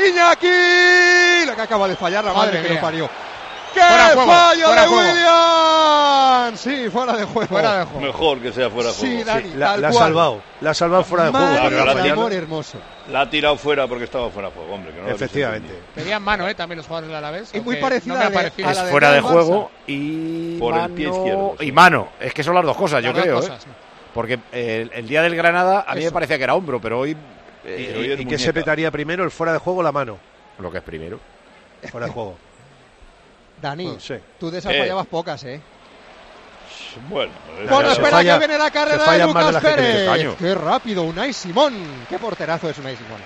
Iñaki. La que acaba de fallar, la madre, Madre que lo mía. parió. ¡Qué Fuera de juego, fallo fuera de de juego. William! Sí, fuera de juego. Fuera de juego. Mejor que sea fuera de Sí, juego. Dani, La, tal la ha cual. salvado. La ha salvado fuera de juego. Madre pero la la del fallada- amor hermoso. La ha tirado fuera porque estaba fuera de juego, hombre. Que no lo habéis Efectivamente. entendido. Pedían mano, ¿eh? También los jugadores del Alavés. Y muy aunque parecida no me a ha de- parecido. a Es la de fuera de Real juego y Por el mano, pie izquierdo, sí. y mano. Es que son las dos cosas, yo Las dos creo. cosas, ¿eh? ¿no? Porque el, el día del Granada a mí me Eso. parecía que era hombro, pero hoy ¿Y, eh, hoy es y qué muñeca. se petaría primero? ¿El fuera de juego o la mano? lo que es primero. Fuera de juego. Dani, Bueno, sí. tú de esas Eh. fallabas pocas, ¿eh? Bueno, Bueno, se espera falla- que viene la se carrera de fallan más de Lucas las que cree, Pérez. caño. Qué rápido, Unai Simón. Qué porterazo es Unai Simón.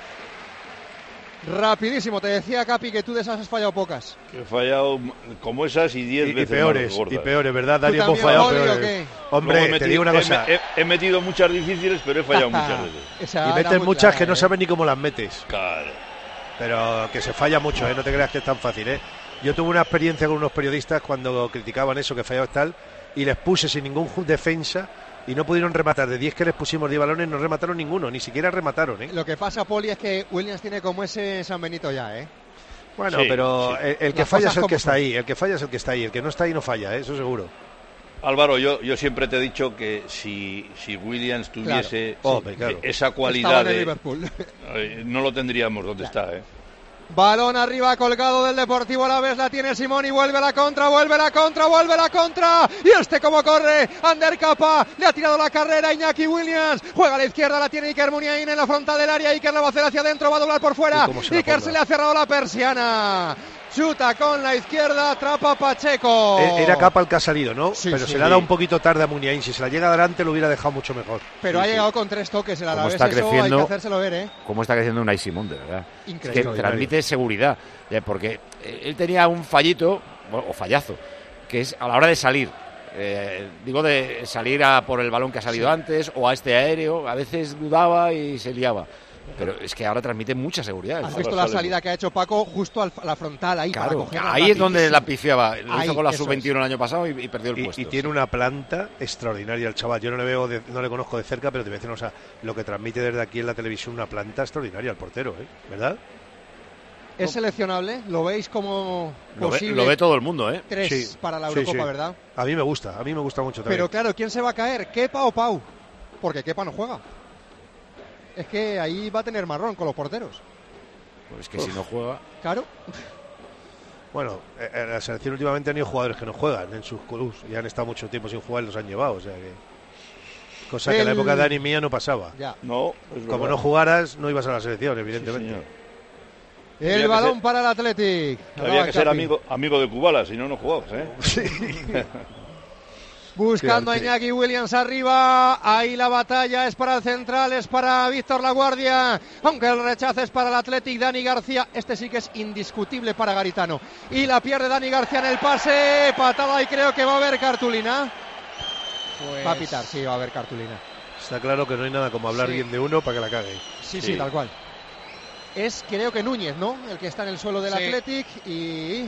Rapidísimo, te decía Capi que tú de esas has fallado pocas. que he fallado como esas y diez Y, y veces peores, más gordas. y peores, ¿verdad, Dani? ¿Tú Hemos también, fallado Oli, o peores. qué? Hombre, Luego he te metido- digo una he cosa. me- He, he metido muchas difíciles, pero he fallado muchas veces. Esa Y era metes muy muchas clara, que no ¿eh? sabes ni cómo las metes. Claro. Pero que se falla mucho, ¿eh? No te creas que es tan fácil, ¿eh? Yo tuve una experiencia con unos periodistas cuando criticaban eso, que fallaba tal, y les puse sin ningún ju- defensa y no pudieron rematar. De diez que les pusimos diez balones, no remataron ninguno, ni siquiera remataron, ¿eh? Lo que pasa, Poli, es que Williams tiene como ese San Benito ya, ¿eh? Bueno, Sí, pero sí. el, el que Las falla cosas es el como que está son. ahí, el que falla es el que está ahí, el que no está ahí no falla, ¿eh? Eso seguro. Álvaro, yo, yo siempre te he dicho que si, si Williams tuviese Claro. Hombre, claro. esa Estaba cualidad en el de, Liverpool. eh, no lo tendríamos donde está, ¿eh? Balón arriba colgado del Deportivo Alavés, la tiene Simón y vuelve la contra, vuelve la contra, vuelve la contra. Y este como corre, Ander Capa, le ha tirado la carrera Iñaki Williams, juega a la izquierda, la tiene Iker Muniain en la frontal del área, Iker la va a hacer hacia adentro, va a doblar por fuera. Y cómo se la Iker ponga. se le ha cerrado la persiana. Chuta con la izquierda, atrapa Pacheco. E- Era Capa el que ha salido, ¿no? Sí, pero sí. se le ha dado un poquito tarde a Muniain. Si se la llega adelante lo hubiera dejado mucho mejor. Pero ha llegado con tres toques el Como Alavés, está eso hay creciendo. que hacérselo ver, ¿eh? Cómo está creciendo Unai Simón, de verdad. Es Increíble. que transmite seguridad, eh, porque eh, él tenía un fallito, bueno, o fallazo, que es a la hora de salir. Eh, digo, de salir a por el balón que ha salido antes o a este aéreo. A veces dudaba y se liaba. Pero es que ahora transmite mucha seguridad. ¿Has Ahora visto la sale salida que ha hecho Paco justo al- a la frontal ahí para Claro, cogerla ahí es donde rapidísimo? la pifiaba. Lo Ahí, hizo con la eso sub veintiuno el año pasado y, y perdió el Y, puesto. y tiene una planta extraordinaria el chaval. Yo no le veo, de- no le conozco de cerca, pero te voy a decir, o sea, lo que transmite desde aquí en la televisión, una planta extraordinaria el portero, ¿eh? ¿Verdad? ¿Es seleccionable? ¿Lo veis como Lo ve, posible? lo ve todo el mundo, ¿eh? Tres Sí, para la sí, Eurocopa, sí. ¿verdad? A mí me gusta, a mí me gusta mucho también. Pero claro, ¿quién se va a caer? ¿Kepa o Pau? Porque Kepa no juega. Es que ahí va a tener marrón con los porteros. Pues que si no juega. Claro. Bueno, eh, en la selección últimamente han ido jugadores que no juegan en sus clubs y han estado mucho tiempo sin jugar y los han llevado, o sea que... Cosa que en la El- época de Dani mía no pasaba. Ya. No, es Como verdad. no jugaras, no ibas a la selección, Sí, evidentemente. señor. El Había que balón ser- para el Athletic. Había Hablaba que ser Capi. amigo, amigo de Kubala, si no, no jugabas, ¿eh? Buscando a Qué arte. Iñaki Williams arriba. Ahí la batalla es para el central, es para Víctor Laguardia. Aunque el rechazo es para el Athletic. Dani García. Este sí que es indiscutible para Garitano. Y la pierde Dani García en el pase. Patada y creo que va a haber cartulina. Pues... Va a pitar, sí, va a haber cartulina. Está claro que no hay nada como hablar Sí. bien de uno para que la cague. Sí, sí, Sí. tal cual. es creo que Núñez, ¿no? El que está en el suelo del Sí. Athletic y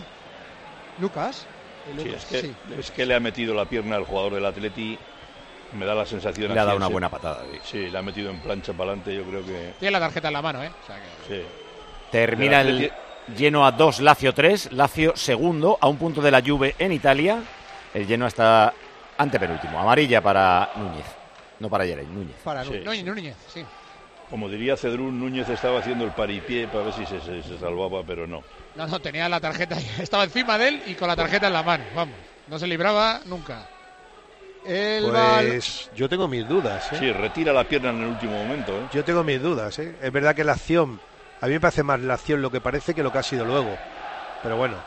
Lucas. Y Sí, Lucas, es, que, sí. es que le ha metido la pierna al jugador del Atleti. Me da la sensación. Le ha así, dado una sí. buena patada. Sí. Sí, le ha metido en plancha para adelante, yo creo que... Tiene la tarjeta en la mano, ¿eh? O sea que... Sí. Termina El el Genoa dos, Lazio tres. Lazio segundo, a un punto de la Juve en Italia. El Genoa está antepenúltimo. Amarilla para Núñez. No para Yeray, Núñez. Para Sí. Núñez. Núñez, Núñez, sí. Como diría Cedrún, Núñez estaba haciendo el paripié para ver si se, se, se salvaba, pero no. No, no, tenía la tarjeta, estaba encima de él y con la tarjeta en la mano, vamos. No se libraba nunca. El bal- Pues yo tengo mis dudas, ¿eh? Sí, retira la pierna en el último momento, ¿eh? Yo tengo mis dudas, ¿eh? Es verdad que la acción, a mí me parece más la acción lo que parece que lo que ha sido luego. Pero bueno,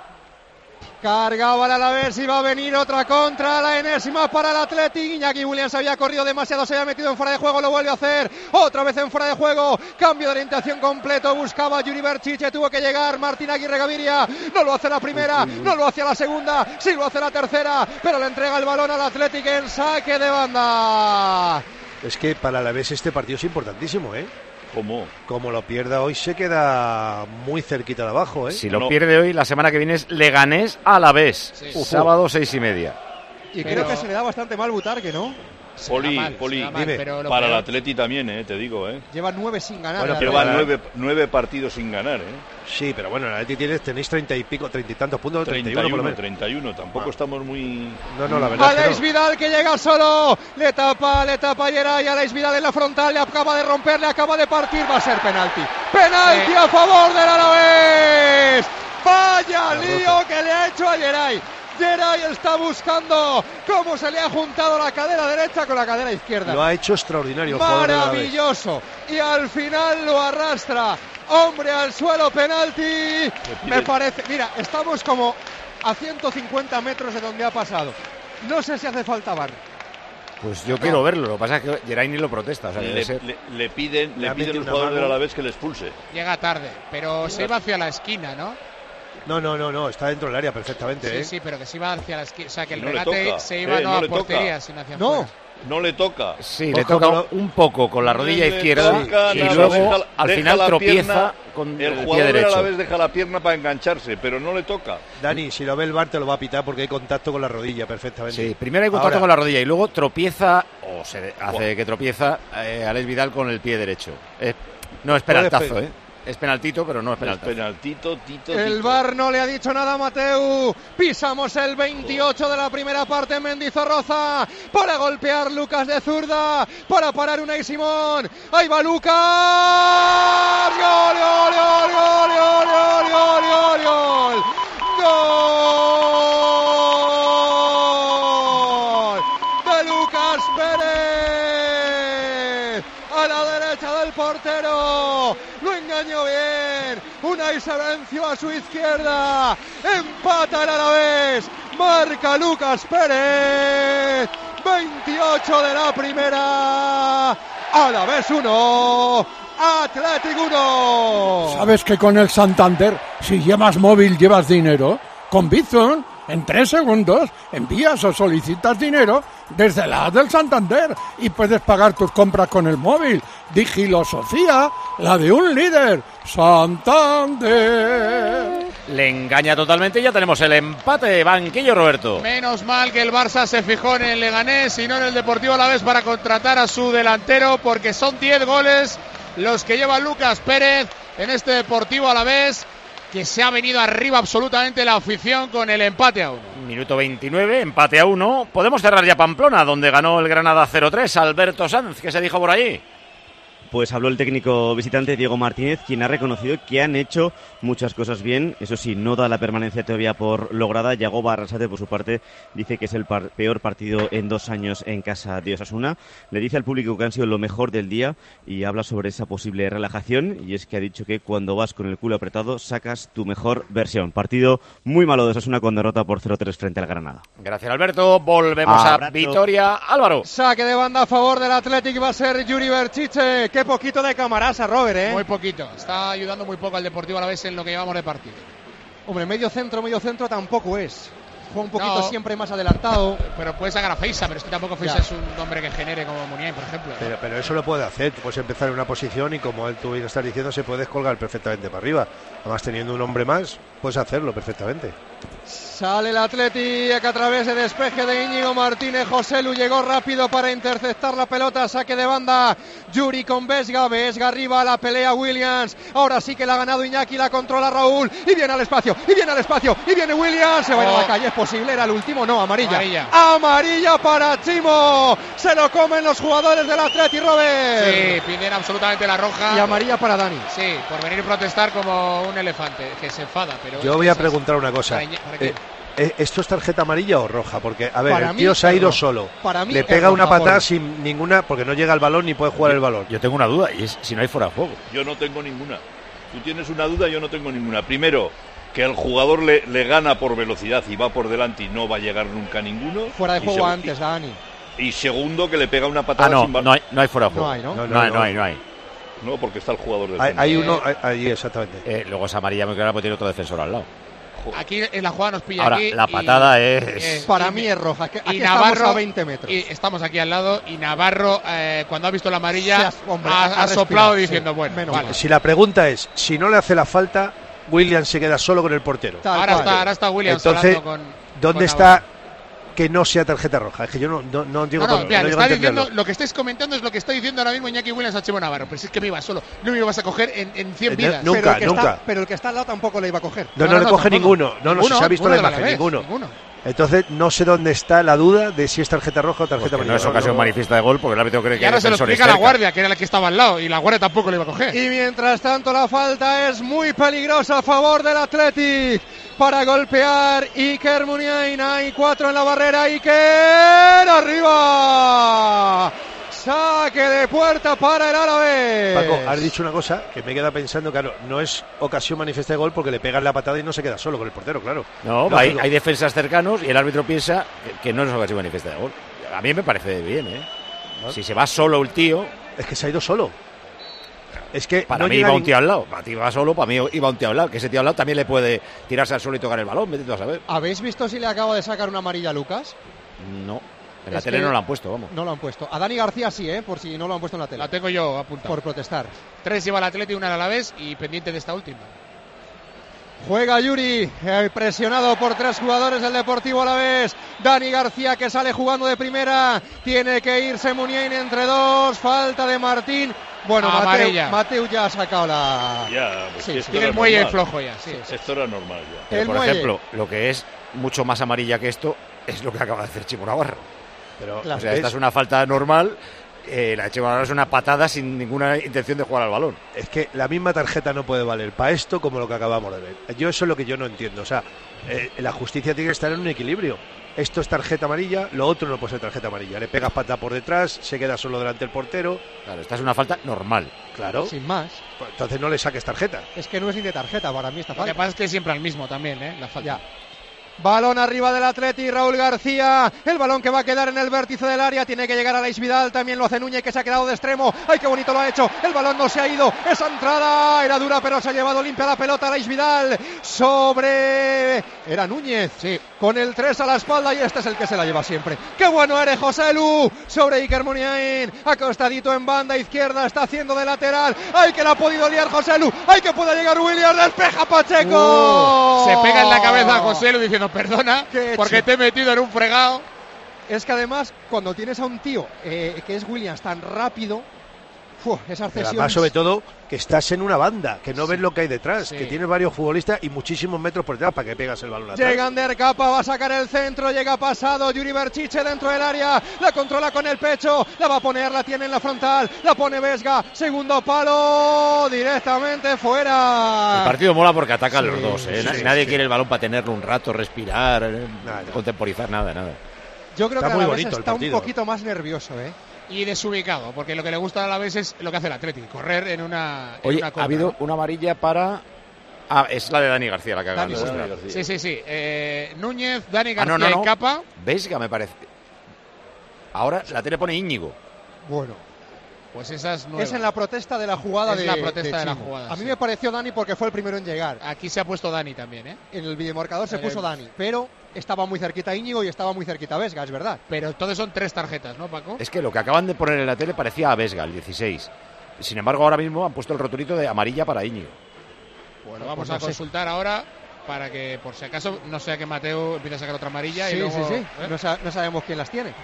Cargaba el Alavés y va a venir otra contra, la enésima para el Athletic. Iñaki Williams había corrido demasiado, se había metido en fuera de juego, lo vuelve a hacer. Otra vez en fuera de juego, cambio de orientación completo, buscaba Yuri Berchiche, tuvo que llegar Martín Aguirre Gaviria. No lo hace la primera, no lo hace la segunda, sí lo hace la tercera, pero le entrega el balón al Athletic en saque de banda. es que para la vez este partido es importantísimo, ¿eh? ¿Cómo? Como lo pierda hoy se queda muy cerquita de abajo, ¿eh? Si lo No. pierde hoy, la semana que viene es Leganés a la vez. Sí. Sábado seis y media. Y Pero- creo que se le da bastante mal Butarque, ¿no? Se da Poli, mal, se Poli, da mal, dime, pero lo para el peor- Atleti también, ¿eh? Te digo, ¿eh? Lleva nueve sin ganar. Bueno, el pero Lleva Athletic. nueve, nueve partidos sin ganar, ¿eh? Sí, pero bueno, en el Atleti tienes, tenéis treinta y pico, treinta y tantos puntos, treinta y uno por lo menos. treinta y uno. Tampoco estamos muy... No, no, la verdad es Alex que no. Vidal que llega solo, le tapa, le tapa a Yeray, Alex Vidal en la frontal, le acaba de romper, le acaba de partir, va a ser penalti. Penalti Eh. a favor del Alavés. Vaya La lío roja. que le ha hecho a Yeray. Yeray está buscando cómo se le ha juntado la cadera derecha con la cadera izquierda. Lo ha hecho extraordinario el jugador del Alavés. Maravilloso. Y al final lo arrastra. Hombre al suelo, penalti. pide- Me parece. Mira, estamos como a ciento cincuenta metros de donde ha pasado. No sé si hace falta V A R. Pues yo quiero verlo. Lo que pasa es que Yeray ni lo protesta. O sea, debe Le, ser. le- le piden, Le le ha piden metido los una jugadores del mano. Alavés que le expulse. Llega tarde, pero se iba hacia la esquina, ¿no? No, no, no, no, está dentro del área perfectamente, Sí, ¿eh? sí, pero que se iba hacia la esquina. O sea, que el No le regate toca, se iba eh, no no a le toca. portería, sino hacia No. afuera. No le toca. Sí, Pues le toca como un poco con la rodilla Le izquierda toca, y nada, luego deja- al deja final la tropieza pierna, con el el, pie jugador del derecho. Alavés deja la pierna para engancharse, pero no le toca. Dani, si lo ve el V A R te lo va a pitar porque hay contacto con la rodilla perfectamente. Sí, primero hay contacto Ahora, con la rodilla y luego tropieza, o se hace Buah. que tropieza, eh, Alex Vidal con el pie derecho. Eh, no es Puede penaltazo, pe- ¿eh? Es penaltito, pero no es Es penaltazo. penaltito, tito, El tito. V A R no le ha dicho nada a Mateu. Pisamos el veintiocho de la primera parte en Mendizorroza para golpear Lucas de zurda, para parar Unai Simón. Ahí va Lucas. Gol, gol, gol, gol, gol, gol, gol, gol, gol. Gol de Lucas Pérez. A la derecha del portero. Lo engañó bien. Unai se venció a su izquierda. Empata el Alavés. Marca Lucas Pérez. veintiocho de la primera. Alavés uno. Athletic uno. ¿Sabes que con el Santander, si llevas móvil, llevas dinero? Con Bizum, en tres segundos, envías o solicitas dinero desde la app del Santander y puedes pagar tus compras con el móvil. Digilosofía, la de un líder. Santander. Le engaña totalmente y ya tenemos el empate. Banquillo, Roberto. Menos mal que el Barça se fijó en el Leganés y no en el Deportivo Alavés para contratar a su delantero, porque son diez goles los que lleva Lucas Pérez en este Deportivo Alavés, que se ha venido arriba absolutamente la afición con el empate a uno. Minuto veintinueve, empate a uno. Podemos cerrar ya Pamplona, donde ganó el Granada cero tres. Alberto Sanz, ¿qué se dijo por allí? Pues habló el técnico visitante Diego Martínez, quien ha reconocido que han hecho muchas cosas bien. Eso sí, no da la permanencia todavía por lograda. Yagoba Arrasate, por su parte, dice que es el par- peor partido en dos años en casa de Osasuna. Le dice al público que han sido lo mejor del día y habla sobre esa posible relajación. Y es que ha dicho que cuando vas con el culo apretado sacas tu mejor versión. Partido muy malo de Osasuna con derrota por cero tres frente al Granada. Gracias, Alberto. Volvemos a Abrazo. Vitoria. Álvaro. Saque de banda a favor del Athletic, va a ser Yuri Berchiche. Qué poquito de Camarasa, Robert, ¿eh? Muy poquito. Está ayudando muy poco al Deportivo Alavés en lo que llevamos de partido. Hombre, medio centro, medio centro tampoco es. juega un poquito No. siempre más adelantado. Pero puede sacar a Feisa, pero es que tampoco Feisa Ya. es un hombre que genere como Muniain, por ejemplo. Pero, pero eso lo puede hacer, tú puedes empezar en una posición y como él tú bien estás diciendo, se puede colgar perfectamente para arriba. Además, teniendo un hombre más, puedes hacerlo perfectamente. Sale el Atleti que a través de despeje de Íñigo Martínez, José Lu llegó rápido para interceptar la pelota, saque de banda, Yuri con Vesga, Vesga arriba, la pelea Williams, ahora sí que la ha ganado Iñaki, la controla Raúl, y viene al espacio, y viene al espacio, y viene Williams, se va a ir a la calle, es posible, era el último, no, amarilla, Amarilla. amarilla para Chimo, se lo comen los jugadores del Atleti, Robert, Sí, piden absolutamente la roja. y amarilla para Dani. Sí, por venir a protestar como un elefante, que se enfada. Pero Yo es voy que a esas- preguntar una cosa. ¿Para Iña- para quién? Eh, ¿Esto es tarjeta amarilla o roja? Porque, a ver, Para el mí tío se ha es ido roja. solo. Para mí Le es pega una roja, patada Paul. sin ninguna, porque no llega al balón ni puede jugar el balón. Yo tengo una duda, y es si no hay fuera de juego. Yo no tengo ninguna. Tú tienes una duda, yo no tengo ninguna. Primero, que el jugador le, le gana por velocidad y va por delante y no va a llegar nunca ninguno. Fuera de Y juego seg- antes, Dani. Y segundo, que le pega una patada Ah, no, sin ba- no hay, no hay fuera de juego. No hay, ¿no? No, No, hay, no hay, no hay. No, porque está el jugador del Hay, centro. hay Eh, uno, hay- ahí exactamente. Eh, luego es amarilla muy clara porque tiene otro defensor al lado. Aquí en la jugada nos pilla Ahora, aquí. la y- patada es- eh, Para y- mí es roja, es que y aquí Navarro estamos a veinte metros. Y estamos aquí al lado y Navarro, eh, cuando ha visto la amarilla, Se has- hombre, ha, ha ha respirado, soplado sí. diciendo, bueno, Menos vale. mal. Si la pregunta es, si no le hace la falta, Williams se queda solo con el portero. Tal Ahora cual. está, ahora está Williams Entonces, hablando con. ¿Dónde con está Navarro. que no sea tarjeta roja? Es que yo no, no, no llego, No, no, con- mira, no le llego a está entenderlo. diciendo, lo que estáis comentando es lo que está diciendo ahora mismo Iñaki Williams a Chimo Navarro, pero si es que me iba solo, no me ibas a coger en, en cien Eh, vidas. nunca, pero el que nunca. Está, pero el que está al lado tampoco le iba a coger. No, no, le coge tampoco. ninguno. No, no, si se ha visto la ninguno del imagen, Alavés, ninguno. ninguno. Entonces, no sé dónde está la duda de si es tarjeta roja o tarjeta Porque no amarilla. es ocasión No, manifiesta de gol porque el árbitro cree Y que hay ahora se lo defensores explica la cerca. guardia, que era la que estaba al lado, y la guardia tampoco le iba a coger. Y mientras tanto la falta es muy peligrosa a favor del Athletic para golpear Iker Muniain. Hay cuatro en la barrera. Iker arriba. Saque de puerta para el Alavés. Paco, has dicho una cosa que me queda pensando, claro, no es ocasión manifiesta de gol porque le pegan la patada y no se queda solo con el portero, claro. No, Lógico. hay, hay defensas cercanos y el árbitro piensa que, que no es ocasión manifiesta de gol. A mí me parece bien, ¿eh? Si se va solo el tío, Es que se ha ido solo. Es que para no mí llega iba un nin- tío al lado. Para ti va solo, para mí iba un tío al lado. Que ese tío al lado también le puede tirarse al suelo y tocar el balón, vete tú a saber. ¿Habéis visto si le acaba de sacar una amarilla a Lucas? No, en la Es tele que- no lo han puesto, vamos. No lo han puesto. A Dani García sí, ¿eh? Por si no lo han puesto en la tele. La tengo yo apuntada. Por protestar. Tres lleva el Atleti, una al Alavés y pendiente de esta última. Juega Yuri, eh, presionado por tres jugadores del Deportivo Alavés. Dani García que sale jugando de primera. Tiene que irse Muniain entre dos. Falta de Martín. Bueno, Mateu, Amarilla. Mateu ya ha sacado la... Ya, pues Sí, que esto Tiene era el muelle normal. flojo ya, sí. Esto era normal ya. Pero, el por muelle. ejemplo, lo que es mucho más amarilla que esto es lo que acaba de hacer Chimo Navarro. Pero, Claro. O sea, es, esta es una falta normal. Eh, la de Chimo Navarro es una patada sin ninguna intención de jugar al balón. es que la misma tarjeta no puede valer para esto como lo que acabamos de ver. Yo eso es lo que yo no entiendo. O sea, eh, la justicia tiene que estar en un equilibrio. Esto es tarjeta amarilla, lo otro no puede ser tarjeta amarilla. Le pegas pata por detrás, se queda solo delante del portero. Claro, esta es una falta normal. Claro. Sin más. Pues entonces no le saques tarjeta. Es que no es ni de tarjeta, para mí esta Lo que falta. pasa es que siempre al mismo también, ¿eh? La falta. Ya. Balón arriba del Atleti, Raúl García. El balón que va a quedar en el vértice del área. Tiene que llegar a Aleix Vidal. También lo hace Núñez, que se ha quedado de extremo. ¡Ay, qué bonito lo ha hecho! El balón no se ha ido. Esa entrada era dura, pero se ha llevado limpia la pelota Aleix Vidal. Sobre... Era Núñez. Sí. Con el tres a la espalda y este es el que se la lleva siempre. ¡Qué bueno eres, José Lu! Sobre Iker Muniain. Acostadito en banda izquierda. Está haciendo de lateral. ¡Ay, que la ha podido liar José Lu! ¡Ay, que puede llegar Williams! ¡Despeja Pacheco! Se pega en la cabeza a José Lu diciendo perdona Qué porque hecho. te he metido en un fregado. Es que además, cuando tienes a un tío eh, que es Williams tan rápido, ¡fu! Esas Pero cesiones. además, sobre todo, que estás en una banda, que no ves lo que hay detrás, Sí. que tienes varios futbolistas y muchísimos metros por detrás para que pegas el balón atrás. Llega Ander Capa, va a sacar el centro, llega pasado, Yuri Berchiche dentro del área, la controla con el pecho, la va a poner, la tiene en la frontal, la pone Vesga, segundo palo, directamente El fuera. partido mola porque atacan Sí, los dos. ¿eh? Na- sí, Nadie sí. quiere el balón para tenerlo un rato, respirar, eh, Nada, nada. contemporizar, nada, nada. Yo creo Está que muy a la vez bonito el está un partido. poquito más nervioso, ¿eh? Y desubicado, porque lo que le gusta a la vez es lo que hace el Atlético, correr en una, en Oye, una ha contra, habido ¿no? una amarilla para... Ah, es la de Dani García la que acaban Dani de Dani mostrar. García. Sí, sí, sí. Eh, Núñez, Dani Ah, García no, no, no. y Capa. Vesga me parece. Ahora la tele pone Íñigo. Bueno, Pues esa es nueva. Es en la protesta de la jugada es de la protesta de de la Chimo. jugada. A mí sí. me pareció Dani porque fue el primero en llegar. Aquí se ha puesto Dani también, ¿eh? En el videomarcador se En puso el- Dani, pero estaba muy cerquita Íñigo y estaba muy cerquita Vesga, es verdad. Pero entonces son tres tarjetas, ¿no, Paco? Es que lo que acaban de poner en la tele parecía a Vesga, el dieciséis. Sin embargo, ahora mismo han puesto el rotulito de amarilla para Íñigo. Bueno, vamos pues no a sé. consultar ahora para que, por si acaso, no sea que Mateo empiece a sacar otra amarilla Sí, y luego... sí, sí. ¿eh? No, sa- no sabemos quién las tiene.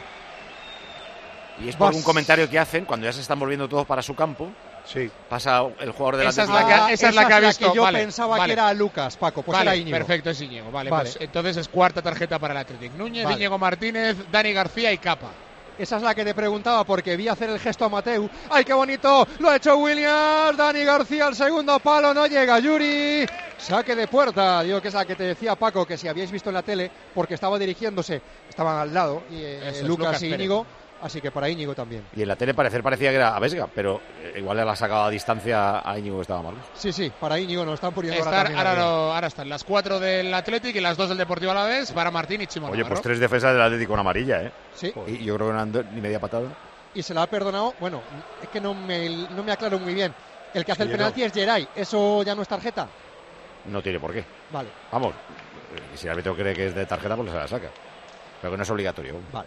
Y es por Vas. un comentario que hacen cuando ya se están volviendo todos para su campo. Sí. Pasa el jugador de la Esa es Atlético. la que- Ah, esa es la que ha visto, yo vale, pensaba vale. que era Lucas, Paco, pues vale, era Íñigo. perfecto, es Íñigo. Vale, Vale. pues entonces es cuarta tarjeta para el Athletic. Núñez, Vale. Íñigo Martínez, Dani García y Capa. Esa es la que te preguntaba porque vi hacer el gesto a Mateu. ¡Ay, qué bonito! Lo ha hecho Williams. Dani García al segundo palo. No llega Yuri. Saque de puerta. Digo que es la que te decía Paco, que si habíais visto en la tele, porque estaba dirigiéndose, estaban al lado, y, eh, Eso es, Lucas, Lucas y Pérez. Íñigo. Así que para Íñigo también. Y en la tele parecer parecía que era a Vesga, pero eh, igual le ha sacado a distancia a Íñigo que estaba mal. Sí, sí, para Íñigo nos están poniendo ahora Estar- también ahora, arriba. lo- ahora están las cuatro del Athletic y las dos del Deportivo Alavés para Martín y Chimo Oye, Navarro. pues tres defensas del Atlético con amarilla, ¿eh? Sí, Y yo creo que no han dado ni media patada. y se la ha perdonado. Bueno, es que no me, no me aclaro muy bien. El que hace Sí, el penalti no. es Geray. ¿Eso ya no es tarjeta? No tiene por qué. Vale, Vamos, eh, si el árbitro cree que es de tarjeta, pues se la saca. Pero que no es obligatorio. vale.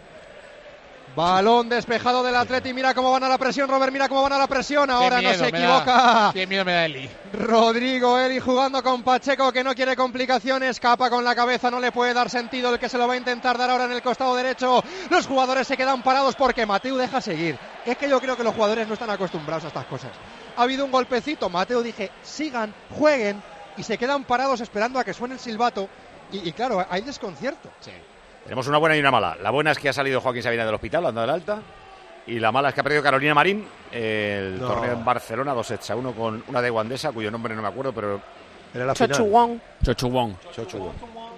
Balón despejado del Atleti. Mira cómo van a la presión, Robert. Mira cómo van a la presión. Qué Ahora miedo no se me equivoca. da- Qué miedo me da Eli. Rodrigo Eli jugando con Pacheco, que no quiere complicaciones. Capa con la cabeza, no le puede dar sentido el que se lo va a intentar dar ahora en el costado derecho. Los jugadores se quedan parados porque Mateu deja seguir. Es que yo creo que los jugadores no están acostumbrados a estas cosas. Ha habido un golpecito, Mateu dije, sigan, jueguen, y se quedan parados esperando a que suene el silbato. Y, y claro, hay desconcierto. Sí. Tenemos una buena y una mala. La buena es que ha salido Joaquín Sabina del hospital, anda del alta. Y la mala es que ha perdido Carolina Marín eh, el No. torneo en Barcelona, dos sets a uno con una de Guandesa, cuyo nombre no me acuerdo, pero Era la final. Chochuwon. Chochubón. Chocho.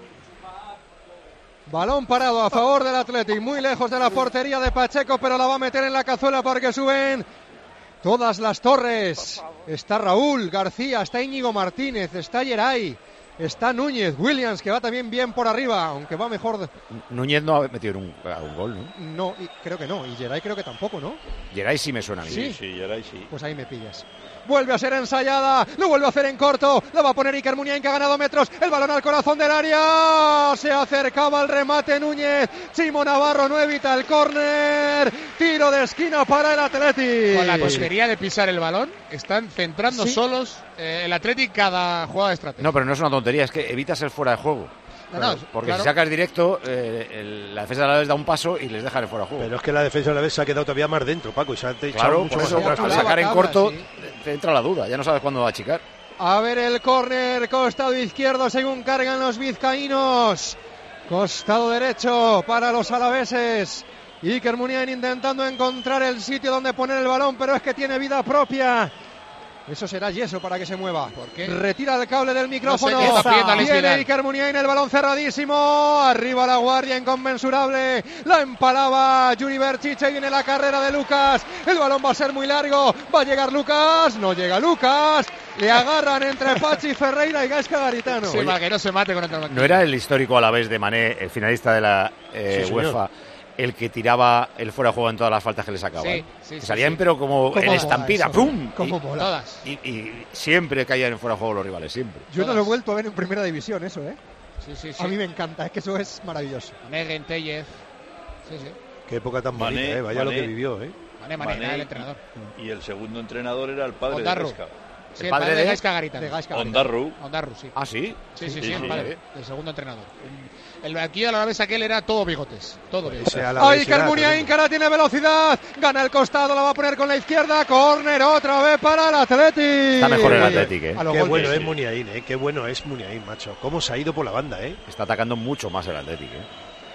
Balón parado a favor del Athletic, muy lejos de la portería de Pacheco, pero la va a meter en la cazuela para que suben todas las torres. Está Raúl García, está Íñigo Martínez, está Geray, está Núñez, Williams, que va también bien por arriba, aunque va mejor. de- Núñez no ha metido un, un gol, ¿no? No, y creo que no, y Geray creo que tampoco, ¿no? Llegáis sí me suena a mí. Sí. Sí, Geray sí. Pues ahí me pillas. Vuelve a ser ensayada, lo vuelve a hacer en corto, la va a poner Iker Muniain, que ha ganado metros, el balón al corazón del área, se acercaba al remate Núñez, Chimo Navarro no evita el córner, tiro de esquina para el Athletic. Con la tontería de pisar el balón, están centrando Sí. solos eh, el Athletic cada jugada de estrategia. No, pero no es una tontería, es que evitas el fuera de juego. No, no, Porque claro. si sacas directo, eh, el- la defensa de la vez da un paso y les dejan el fuera de juego. Pero es que la defensa de la vez se ha quedado todavía más dentro, Paco, y se ha echado Claro, mucho por más eso, atrás. al Tabla, sacar en tabla, corto, sí. te entra la duda, ya no sabes cuándo va a achicar. A ver el córner, costado izquierdo según cargan los vizcaínos. Costado derecho para los alaveses. Iker Muniain intentando encontrar el sitio donde poner el balón, pero es que tiene vida propia. Eso será yeso para que se mueva. ¿Por qué? Retira el cable del micrófono. qué está pidiendo Alex Viene Vidal. Iker Muniain, el balón cerradísimo. Arriba la guardia inconmensurable. La empalaba Yuri Berchiche. Viene la carrera de Lucas. El balón va a ser muy largo. Va a llegar Lucas. No llega Lucas. Le agarran entre Pachi Ferreira y Gaisca Garitano. Sí, para que no se mate con el ¿No era el histórico a la vez de Mané, el finalista de la eh, Sí, señor. UEFA, el que tiraba el fuera de juego en todas las faltas que le sacaban? Sí, sí, Que sí, salían sí. pero como ¿Cómo en mola estampida, eso? ¡pum! ¿Cómo Y- mola? Todas. Y, y siempre caían en fuera de juego los rivales, siempre. Yo no lo he vuelto a ver en primera división, eso, ¿eh? Sí, sí, sí. A mí me encanta, es que eso es maravilloso. Mané, Tellez. Sí, sí. Qué época tan Mané, bonita, ¿eh? Vaya lo Mané. que vivió, ¿eh? Mané, Mané, Mané. era el entrenador. Y el segundo entrenador era el padre Ondarru. de Pesca. Sí, ¿El el padre padre de de- Gaisca Garitano. De Gaisca Garitano. Ondarru. Ondarru, sí. ¿Ah, sí? Sí, sí, sí, sí, el sí. padre, el segundo entrenador. El aquí a la vez aquel era todo bigotes, todo bigotes. Ese a la vez Iker era Muniain, tremendo. que ahora tiene velocidad. Gana el costado, la va a poner con la izquierda. Córner otra vez para el Athletic. Está mejor el Athletic, ¿eh? A los Qué golpes. bueno sí. es Muniain, ¿eh? Qué bueno es Muniain, macho. Cómo se ha ido por la banda, ¿eh? Está atacando mucho más el Atlético, ¿eh?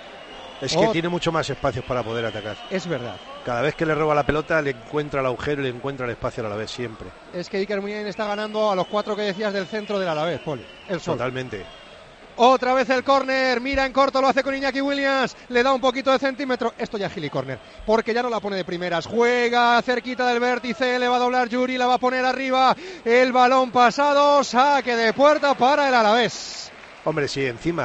Es que Oh. tiene mucho más espacios para poder atacar. Es verdad. Cada vez que le roba la pelota, le encuentra el agujero y le encuentra el espacio a la vez, siempre. Es que Iker Muniain está ganando a los cuatro que decías del centro del Alavés, Poli. El sol. Totalmente. Otra vez el córner, mira en corto, lo hace con Iñaki Williams, le da un poquito de centímetro, esto ya es gili córner, porque ya no la pone de primeras, juega cerquita del vértice, le va a doblar Yuri, la va a poner arriba, el balón pasado, saque de puerta para el Alavés. Hombre, si encima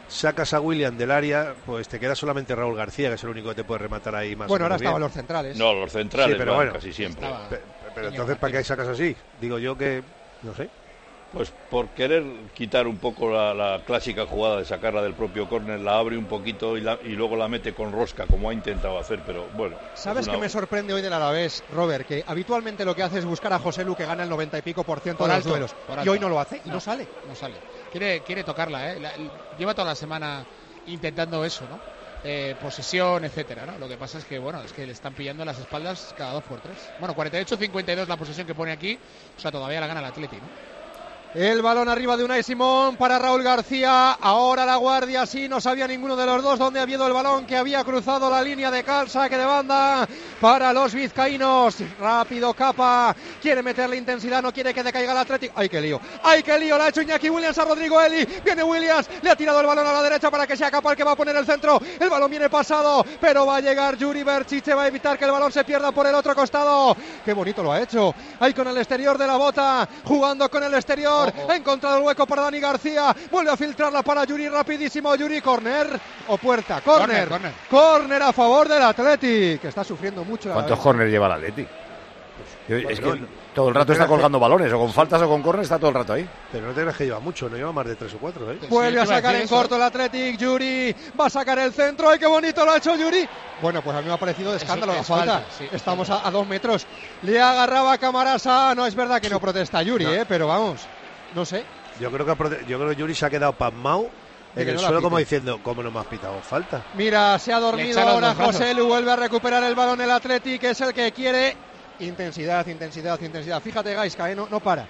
sacas a William del área, pues te queda solamente Raúl García, que es el único que te puede rematar ahí más. Bueno, ahora bien. estaban los centrales. No, los centrales sí, pero van bueno, casi siempre. Estaba, pero, pero entonces, ¿para qué sacas así? Digo yo que, no sé. Pues por querer quitar un poco la, la clásica jugada de sacarla del propio córner, la abre un poquito y, la, y luego la mete con rosca, como ha intentado hacer, pero bueno. ¿Sabes una... qué me sorprende hoy del Alavés, Robert? Que habitualmente lo que hace es buscar a José Lu, que gana el noventa y pico por ciento por de alto, los duelos. Y hoy no lo hace y no, no sale. No sale. Quiere, quiere tocarla, ¿eh? La, lleva toda la semana intentando eso, ¿no? Eh, posesión, etcétera, ¿no? Lo que pasa es que, bueno, es que le están pillando las espaldas cada dos por tres. Bueno, cuarenta y ocho cincuenta y dos la posesión que pone aquí, o sea, todavía la gana el Atleti, ¿no? El balón arriba de Unai Simón para Raúl García. Ahora la guardia, sí, no sabía ninguno de los dos dónde había ido el balón, que había cruzado la línea de cal, saque de banda para los vizcaínos. Rápido Capa, quiere meterle intensidad, no quiere que decaiga el Atlético. ¡Ay, qué lío! ¡Ay, qué lío! La ha hecho Iñaki Williams a Rodrigo Eli. Viene Williams, le ha tirado el balón a la derecha para que sea Capa el que va a poner el centro. El balón viene pasado, pero va a llegar Yuri Berchiche, va a evitar que el balón se pierda por el otro costado. ¡Qué bonito lo ha hecho! Ahí con el exterior de la bota, jugando con el exterior. Oh, oh. Ha encontrado el hueco para Dani García, vuelve a filtrarla para Yuri, rapidísimo Yuri, córner o puerta, córner, córner a favor del Athletic, que está sufriendo mucho. ¿Cuántos córner lleva el Athletic? Pues, es que todo el rato está colgando balones, o con faltas o con córner, está todo el rato ahí. Pero no te crees que lleva mucho, no lleva más de tres o cuatro, ¿eh? Vuelve a sacar en corto el Athletic, Yuri, va a sacar el centro, ¡ay, qué bonito lo ha hecho Yuri! Bueno, pues a mí me ha parecido de escándalo la falta, falta sí, estamos a, a dos metros, le agarraba a Camarasa, no es verdad que no protesta Yuri, no. eh, pero vamos... No sé. Yo creo que yo creo que Yuri se ha quedado pasmado en el no suelo como diciendo, ¿cómo no me has pitado falta? Mira, se ha dormido ahora José Lu, vuelve a recuperar el balón el Athletic, que es el que quiere intensidad, intensidad, intensidad. Fíjate Gaisca, ¿eh? no, no para.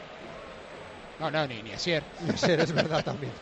No, no, ni, ni Asier. Ni Asier, es verdad también.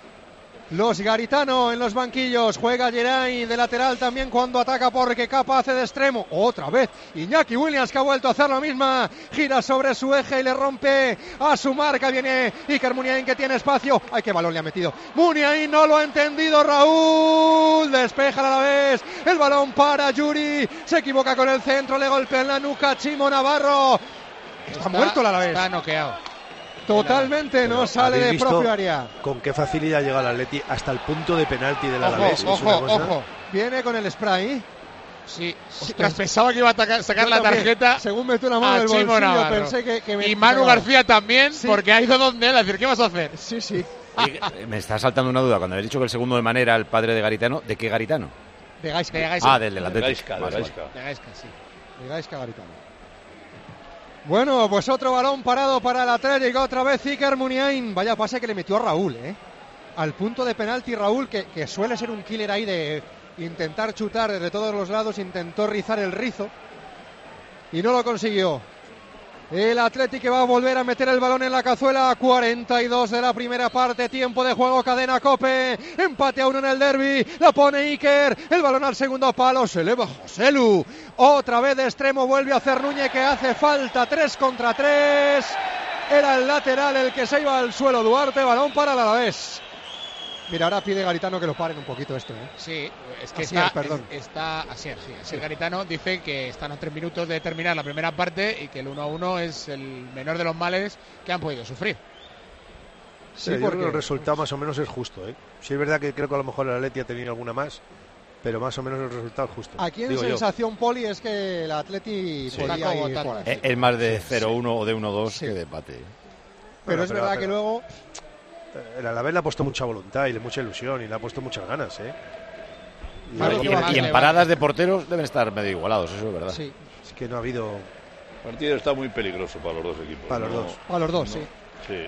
Los Garitano en los banquillos, juega Geray de lateral también cuando ataca porque Capa hace de extremo, otra vez Iñaki Williams, que ha vuelto a hacer lo misma, gira sobre su eje y le rompe a su marca, viene Iker Muniain, que tiene espacio, ay, qué balón le ha metido Muniain, no lo ha entendido Raúl, despeja a la vez el balón para Yuri, se equivoca con el centro, le golpea en la nuca Chimo Navarro, está, está muerto el Alavés, está noqueado. Totalmente, no sale de propio área. Con qué facilidad llega el Atleti hasta el punto de penalti del ojo, Alavés. Ojo, ojo, viene con el spray. Sí, ostras, pensaba que iba a tacar, sacar la tarjeta. Según metió una mano en el bolsillo, Navarro. Pensé que, que me y Manu tocaba. García también, sí. Porque ha ido donde él, a decir, ¿qué vas a hacer? Sí, sí. Y me está saltando una duda, cuando he dicho que el segundo de manera, el padre de Garitano, ¿de qué Garitano? De Gaisca. De Gaisca. Ah, del del Atlético. De Gaisca, de Gaisca. De Gaisca, sí. De Gaisca Garitano. Bueno, pues otro balón parado para el Atlético, otra vez Iker Muniain. Vaya pase que le metió a Raúl, ¿eh? Al punto de penalti Raúl, que, que suele ser un killer ahí de intentar chutar desde todos los lados, intentó rizar el rizo y no lo consiguió. El Atlético va a volver a meter el balón en la cazuela. cuarenta y dos de la primera parte. Tiempo de juego, cadena Cope. Empate a uno en el derbi. La pone Iker. El balón al segundo palo. Se eleva José Lu. Otra vez de extremo. Vuelve a hacer Núñez, que hace falta. tres contra tres. Era el lateral el que se iba al suelo. Duarte. Balón para el Alavés. Mira, ahora pide Garitano que lo paren un poquito esto, ¿eh? Sí, es que Asier, está, perdón. Es, está Asier, sí. Asier Garitano dice que están a tres minutos de terminar la primera parte y que el uno a uno es el menor de los males que han podido sufrir. Sí, sí, porque el resultado más o menos es justo, ¿eh? Sí, es verdad que creo que a lo mejor el Atleti ha tenido alguna más, pero más o menos el resultado es justo. Aquí en sensación, yo. Poli, es que el Atleti sí. podía ir por es, es más de cero uno sí. o de uno dos sí. que de empate. Pero bueno, es pero, verdad pero, que luego... El Alavés le ha puesto mucha voluntad y mucha ilusión y le ha puesto muchas ganas, ¿eh? Y, claro, y, en, y en paradas de porteros deben estar medio igualados, eso es verdad. Sí. Es que no ha habido... El partido está muy peligroso para los dos equipos. Para ¿no? los dos. Para los dos, no. sí. Sí.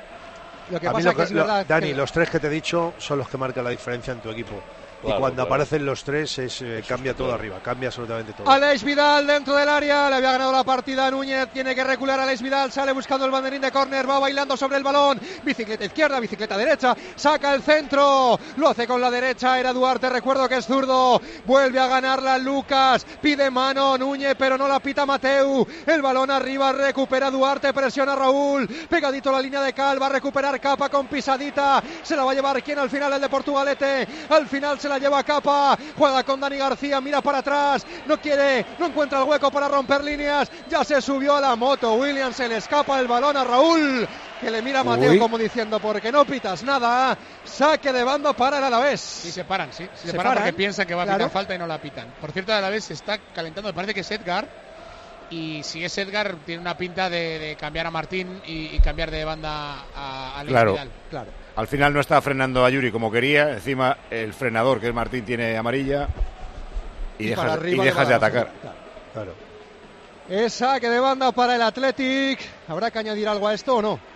Lo que a pasa mí lo que es lo, verdad Dani, que... los tres que te he dicho son los que marcan la diferencia en tu equipo. Claro, y cuando claro. aparecen los tres es, eh, cambia todo claro. arriba, cambia absolutamente todo. Aleix Vidal dentro del área, le había ganado la partida a Núñez, tiene que recular Aleix Vidal, sale buscando el banderín de córner, va bailando sobre el balón, bicicleta izquierda, bicicleta derecha, saca el centro, lo hace con la derecha, era Duarte, recuerdo que es zurdo, vuelve a ganarla Lucas, pide mano Núñez, pero no la pita Mateu, el balón arriba, recupera Duarte, presiona Raúl, pegadito a la línea de cal, va a recuperar Capa con pisadita, se la va a llevar quien al final, el de Portugalete, al final se la lleva Capa, juega con Dani García, mira para atrás, no quiere, no encuentra el hueco para romper líneas, ya se subió a la moto, Williams, se le escapa el balón a Raúl, que le mira a Mateo Uy. como diciendo, porque no pitas nada. Saque de banda para el Alavés. Sí, se paran, sí. Se, Se paran porque paran, piensan que va a claro. pitar falta y no la pitan. Por cierto, el Alavés se está calentando, me parece que es Edgar. Y si es Edgar, tiene una pinta de, de cambiar a Martín y, y cambiar de banda a, a Alex Claro. Vidal. Claro. Al final no está frenando a Yuri como quería. Encima el frenador, que es Martín, tiene amarilla. Y, Y dejas, para arriba y dejas le de va a atacar. Claro. Claro. Es saque de banda para el Athletic. ¿Habrá que añadir algo a esto o no?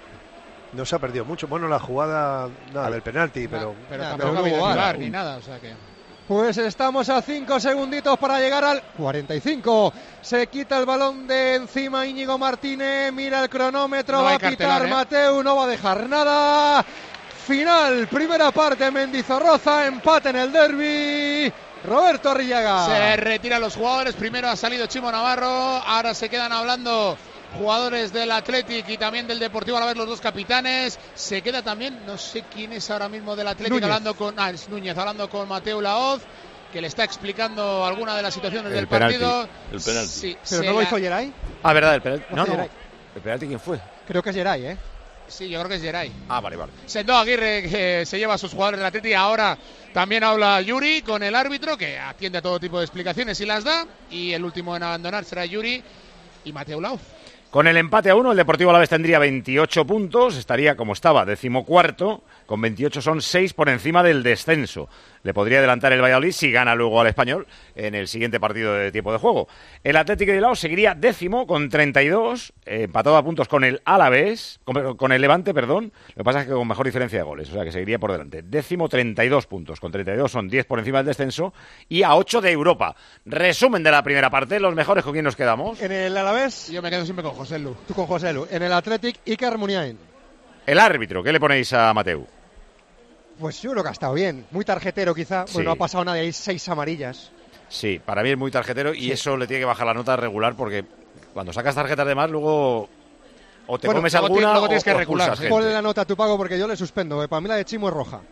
No se ha perdido mucho. Bueno, la jugada nada, del penalti, pero... Pero Ah, tampoco pero ha habido no hubo lugar VAR. ni nada, o sea que... Pues estamos a cinco segunditos para llegar al cuarenta y cinco. Se quita el balón de encima Íñigo Martínez. Mira el cronómetro. No va hay a pitar cartelón, ¿eh? Mateu. No va a dejar nada. Final. Primera parte. Mendizorroza. Empate en el derbi. Roberto Arrillaga. Se retiran los jugadores. Primero ha salido Chimo Navarro. Ahora se quedan hablando jugadores del Athletic y también del Deportivo Alavés, los dos capitanes. Se queda también, no sé quién es ahora mismo del Athletic, Núñez. hablando con ah, es Núñez, hablando con Mateu Laoz, que le está explicando alguna de las situaciones El del penalti, partido. el penalti. Sí, Pero se no lo la- hizo Geray. Ah, verdad, el penalti. No, No, no. Geray. ¿El penalti quién fue? Creo que es Geray, ¿eh? Sí, yo creo que es Geray. Ah, vale, vale. Sendo Aguirre, que se lleva a sus jugadores del Athletic. Ahora también habla Yuri con el árbitro, que atiende a todo tipo de explicaciones y las da. Y el último en abandonar será Yuri y Mateu Laoz. Con el empate a uno, el Deportivo Alavés tendría veintiocho puntos, estaría como estaba, decimocuarto, con veintiocho son seis por encima del descenso. Le podría adelantar el Valladolid si gana luego al Español en el siguiente partido de tiempo de juego. El Atlético de Bilbao seguiría décimo con treinta y dos, eh, empatado a puntos con el Alavés, con, con el Levante, perdón. Lo que pasa es que con mejor diferencia de goles, o sea que seguiría por delante. Décimo, treinta y dos puntos, con treinta y dos son diez por encima del descenso y a ocho de Europa. Resumen de la primera parte, los mejores con quién nos quedamos. En el Alavés, Yo me quedo siempre con José Lu. tú con José Lu. En el Athletic, Iker Muniain. El árbitro, ¿qué le ponéis a Mateu? Pues yo creo que ha estado bien. Muy tarjetero quizá. Sí. Bueno, no ha pasado nada. Hay seis amarillas. Sí, para mí es muy tarjetero y Sí. eso le tiene que bajar la nota regular porque cuando sacas tarjetas de más luego o te Bueno, comes luego alguna ti- luego o- tienes que o recular, expulsas sí. gente. Ponle la nota a tu pago porque yo le suspendo. eh. Para mí la de Chimo es roja.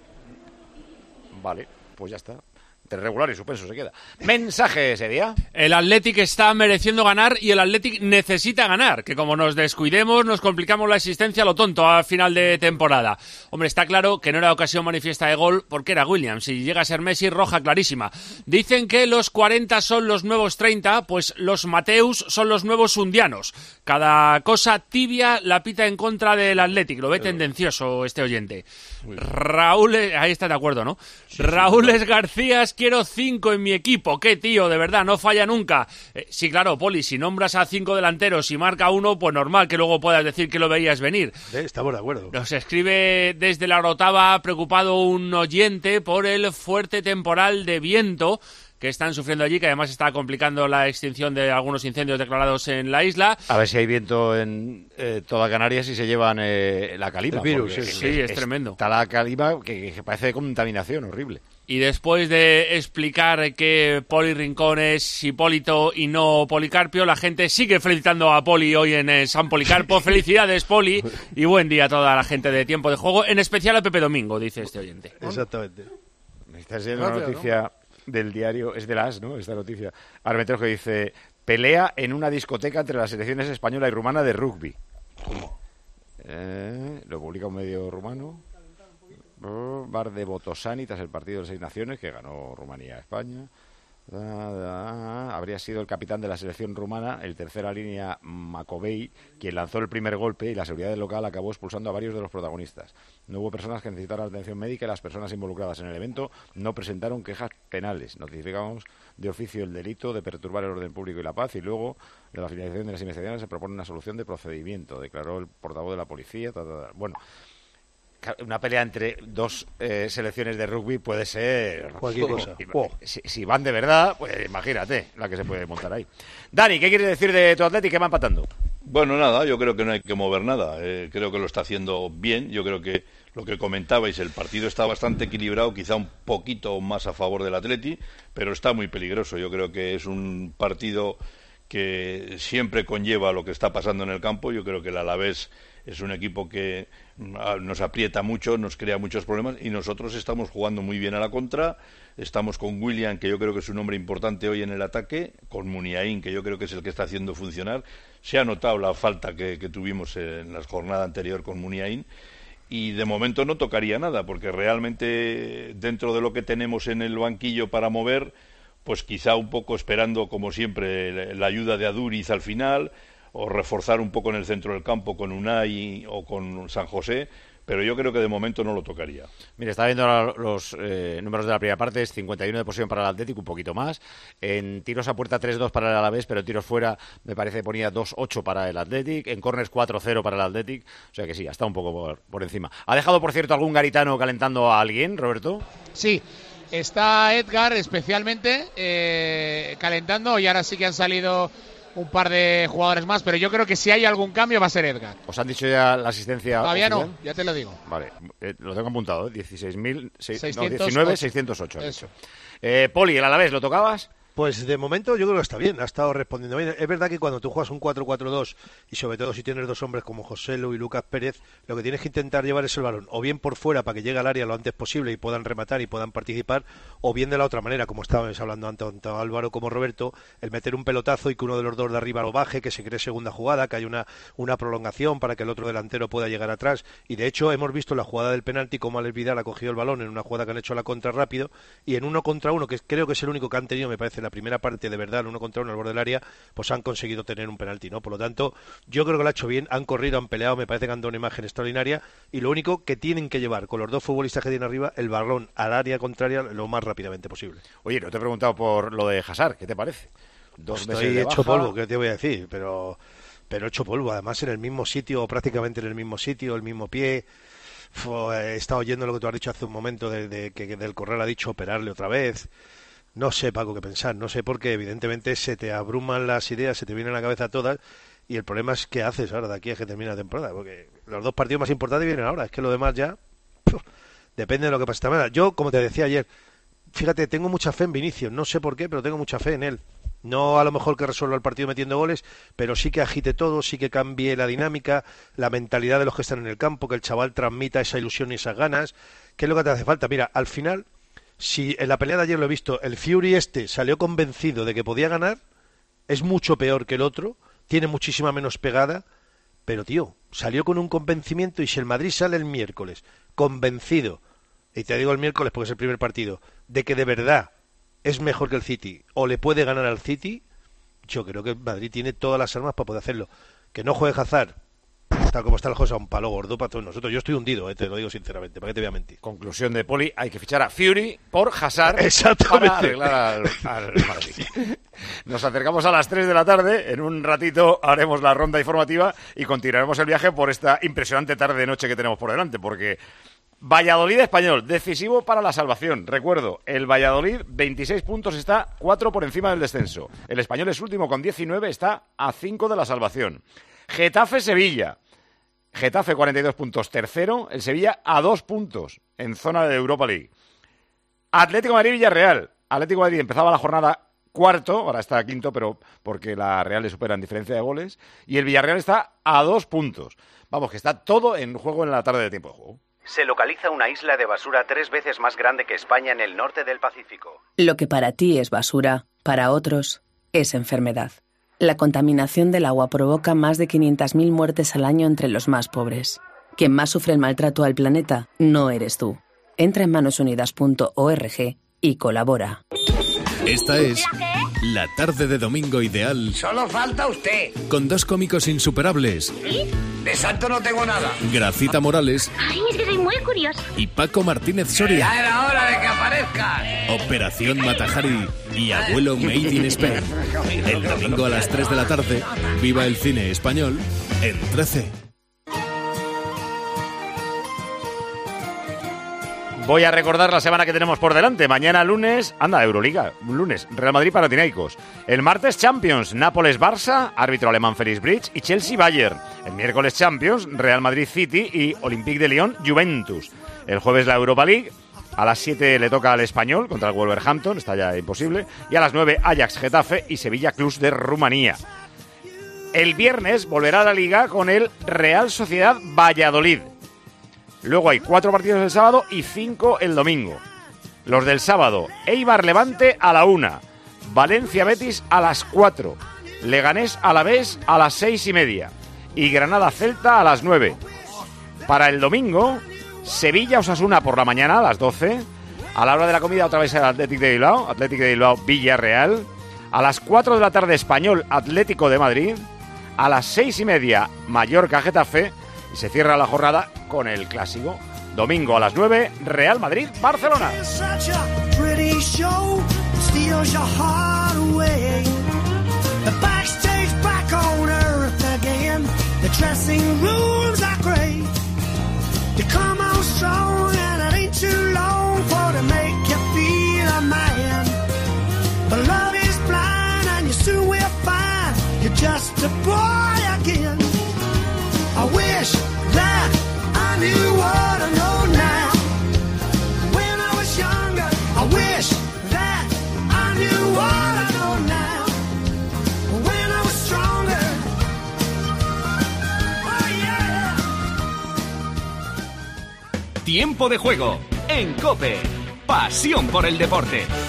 Vale, pues ya está. Entre regular y suspenso se queda. Mensaje ese día. El Athletic está mereciendo ganar y el Athletic necesita ganar, que como nos descuidemos nos complicamos la existencia a lo tonto a final de temporada. Hombre, está claro que no era ocasión manifiesta de gol porque era Williams. Si llega a ser Messi, roja clarísima. Dicen que los cuarenta son los nuevos treinta, pues los Mateus son los nuevos undianos. Cada cosa tibia la pita en contra del Athletic. Lo ve tendencioso este oyente. Raúl, ahí está de acuerdo, ¿no? Raúl Es García, quiero cinco en mi equipo. Qué tío, de verdad, no falla nunca. Eh, sí, claro, Poli, si nombras a cinco delanteros y marca uno, pues normal que luego puedas decir que lo veías venir. Eh, Estamos de acuerdo. Nos escribe desde la Orotava, preocupado un oyente por el fuerte temporal de viento que están sufriendo allí, que además está complicando la extinción de algunos incendios declarados en la isla. A ver si hay viento en eh, toda Canarias y se llevan eh, la calima. El virus, porque sí, sí, es tremendo. Está la calima que, que parece de contaminación horrible. Y después de explicar que Poli Rincón es Hipólito y no Policarpio, la gente sigue felicitando a Poli hoy en eh, San Policarpo. Felicidades, Poli, y buen día a toda la gente de Tiempo de Juego, en especial a Pepe Domingo, dice este oyente. Exactamente. Me está enseñando una Gracias, noticia del diario, es de las, ¿no? Esta noticia. Armenteros que dice, pelea en una discoteca entre las selecciones española y rumana de rugby. Eh, lo publica un medio rumano. Bar de Botosani tras el partido de Seis Naciones que ganó Rumanía a España. Habría sido el capitán de la selección rumana, el tercera línea Macovei, quien lanzó el primer golpe y la seguridad del local acabó expulsando a varios de los protagonistas. No hubo personas que necesitaran atención médica y las personas involucradas en el evento no presentaron quejas penales. Notificamos de oficio el delito de perturbar el orden público y la paz y luego, de la finalización de las investigaciones, se propone una solución de procedimiento, declaró el portavoz de la policía. Ta, ta, ta. Bueno, una pelea entre dos eh, selecciones de rugby puede ser Cualquier cosa. Oh. Si, si van de verdad, pues imagínate la que se puede montar ahí. Dani, ¿qué quieres decir de tu Athletic que va empatando? Bueno, nada, yo creo que no hay que mover nada. Eh, creo que lo está haciendo bien. Yo creo que lo que comentabais, el partido está bastante equilibrado, quizá un poquito más a favor del Atleti, pero está muy peligroso. Yo creo que es un partido que siempre conlleva lo que está pasando en el campo. Yo creo que el Alavés es un equipo que nos aprieta mucho, nos crea muchos problemas y nosotros estamos jugando muy bien a la contra. Estamos con William, que yo creo que es un hombre importante hoy en el ataque, con Muniain, que yo creo que es el que está haciendo funcionar. Se ha notado la falta que, que tuvimos en la jornada anterior con Muniain y de momento no tocaría nada, porque realmente dentro de lo que tenemos en el banquillo para mover, pues quizá un poco esperando, como siempre, la ayuda de Aduriz al final, o reforzar un poco en el centro del campo con Unai o con San José, pero yo creo que de momento no lo tocaría. Mire, está viendo los eh, números de la primera parte, es cincuenta y uno de posesión para el Atlético, un poquito más. En tiros a puerta tres dos para el Alavés, pero en tiros fuera me parece que ponía dos ocho para el Atlético, en córners cuatro cero para el Atlético, o sea que sí, está un poco por, por encima. ¿Ha dejado, por cierto, algún garitano calentando a alguien, Roberto? Sí. Está Edgar especialmente eh, calentando y ahora sí que han salido un par de jugadores más, pero yo creo que si hay algún cambio va a ser Edgar. ¿Os han dicho ya la asistencia? Todavía oficial? No, ya te lo digo. Vale, eh, lo tengo apuntado, ¿eh? dieciséis mil, seiscientos no, diecinueve mil seiscientos ocho. Eso. Eh, Poli, ¿el Alavés lo tocabas? Pues de momento yo creo que está bien, ha estado respondiendo bien. Es verdad que cuando tú juegas un cuatro cuatro dos y sobre todo si tienes dos hombres como Joselu y Lucas Pérez, lo que tienes que intentar llevar es el balón o bien por fuera para que llegue al área lo antes posible y puedan rematar y puedan participar, o bien de la otra manera, como estábamos hablando tanto Álvaro como Roberto, el meter un pelotazo y que uno de los dos de arriba lo baje, que se cree segunda jugada, que haya una, una prolongación para que el otro delantero pueda llegar atrás. Y de hecho hemos visto la jugada del penalti como Alex Vidal ha cogido el balón en una jugada que han hecho a la contra rápido y en uno contra uno, que creo que es el único que han tenido, me parece, la primera parte de verdad, el uno contra uno al borde del área, pues han conseguido tener un penalti, ¿no? Por lo tanto, yo creo que lo ha hecho bien, han corrido, han peleado, me parece que han dado una imagen extraordinaria y lo único que tienen que llevar con los dos futbolistas que tienen arriba, el balón al área contraria lo más rápidamente posible. Oye, no te he preguntado por lo de Hazard, ¿qué te parece? Dos Estoy meses de hecho baja. polvo, ¿qué te voy a decir? Pero, pero hecho polvo, además en el mismo sitio, o prácticamente en el mismo sitio, el mismo pie. Uf, he estado oyendo lo que tú has dicho hace un momento, de, de que del Corral ha dicho operarle otra vez. No sé, Paco, qué pensar, no sé por qué, evidentemente se te abruman las ideas, se te vienen a la cabeza todas, y el problema es qué haces ahora de aquí a que termine la temporada, porque los dos partidos más importantes vienen ahora, es que lo demás ya puf, depende de lo que pase esta manera. Yo, como te decía ayer, fíjate, tengo mucha fe en Vinicius, no sé por qué, pero tengo mucha fe en él. No a lo mejor que resuelva el partido metiendo goles, pero sí que agite todo, sí que cambie la dinámica, la mentalidad de los que están en el campo, que el chaval transmita esa ilusión y esas ganas. ¿Qué es lo que te hace falta? Mira, al final, si en la pelea de ayer lo he visto, el Fury este salió convencido de que podía ganar, es mucho peor que el otro, tiene muchísima menos pegada, pero tío, salió con un convencimiento y si el Madrid sale el miércoles convencido, y te digo el miércoles porque es el primer partido, de que de verdad es mejor que el City o le puede ganar al City, yo creo que el Madrid tiene todas las armas para poder hacerlo. Que no juegue Hazard, tal como está la cosa, un palo gordo para todos nosotros. Yo estoy hundido, eh, te lo digo sinceramente, ¿para qué te voy a mentir? Conclusión de Poli, hay que fichar a Fury por Hazard Exactamente. para arreglar al, al Madrid. Nos acercamos a las tres de la tarde, en un ratito haremos la ronda informativa y continuaremos el viaje por esta impresionante tarde-noche que tenemos por delante, porque Valladolid Español, decisivo para la salvación. Recuerdo, el Valladolid, veintiséis puntos, está cuatro por encima del descenso. El Español es último con diecinueve, está a cinco de la salvación. Getafe-Sevilla. Getafe, cuarenta y dos puntos, tercero. El Sevilla a dos puntos en zona de Europa League. Atlético Madrid-Villarreal. Atlético Madrid empezaba la jornada cuarto, ahora está quinto, pero porque la Real le supera en diferencia de goles. Y el Villarreal está a dos puntos. Vamos, que está todo en juego en la tarde de tiempo de juego. Se localiza una isla de basura tres veces más grande que España en el norte del Pacífico. Lo que para ti es basura, para otros es enfermedad. La contaminación del agua provoca más de quinientas mil muertes al año entre los más pobres. Quien más sufre el maltrato al planeta no eres tú. Entra en manos unidas punto org y colabora. Esta es la tarde de domingo ideal. Solo falta usted. Con dos cómicos insuperables. ¿Sí? De santo no tengo nada. Gracita Morales. Ay, es que soy muy curioso. Y Paco Martínez Soria. Ya era hora de que aparezca. Operación Matajari y Abuelo Made in Spain. El domingo a las tres de la tarde, viva el cine español en trece. Voy a recordar la semana que tenemos por delante. Mañana lunes, anda, Euroliga, lunes, Real Madrid Panathinaikos. El martes Champions, Nápoles-Barça, árbitro alemán Felix Bridge y Chelsea-Bayern. El miércoles Champions, Real Madrid-City y Olympique de Lyon-Juventus. El jueves la Europa League. A las siete le toca al Español contra el Wolverhampton, está ya imposible. Y a las nueve Ajax-Getafe y Sevilla-Cluj de Rumanía. El viernes volverá a la Liga con el Real Sociedad Valladolid. Luego hay cuatro partidos el sábado y cinco el domingo. Los del sábado, Eibar Levante a la una, Valencia Betis a las cuatro, Leganés Alavés a las seis y media y Granada Celta a las nueve. Para el domingo, Sevilla Osasuna por la mañana a las doce. A la hora de la comida otra vez el Athletic de Bilbao, Athletic de Bilbao Villarreal. A las cuatro de la tarde Español Atlético de Madrid. A las seis y media Mallorca Getafe. Y se cierra la jornada con el clásico. Domingo a las nueve Real Madrid Barcelona. Just a boy again. I wish that I knew what I know now. When I was younger, I wish that I knew what I know now. When I was stronger. Oh yeah. Tiempo de juego en COPE. Pasión por el deporte.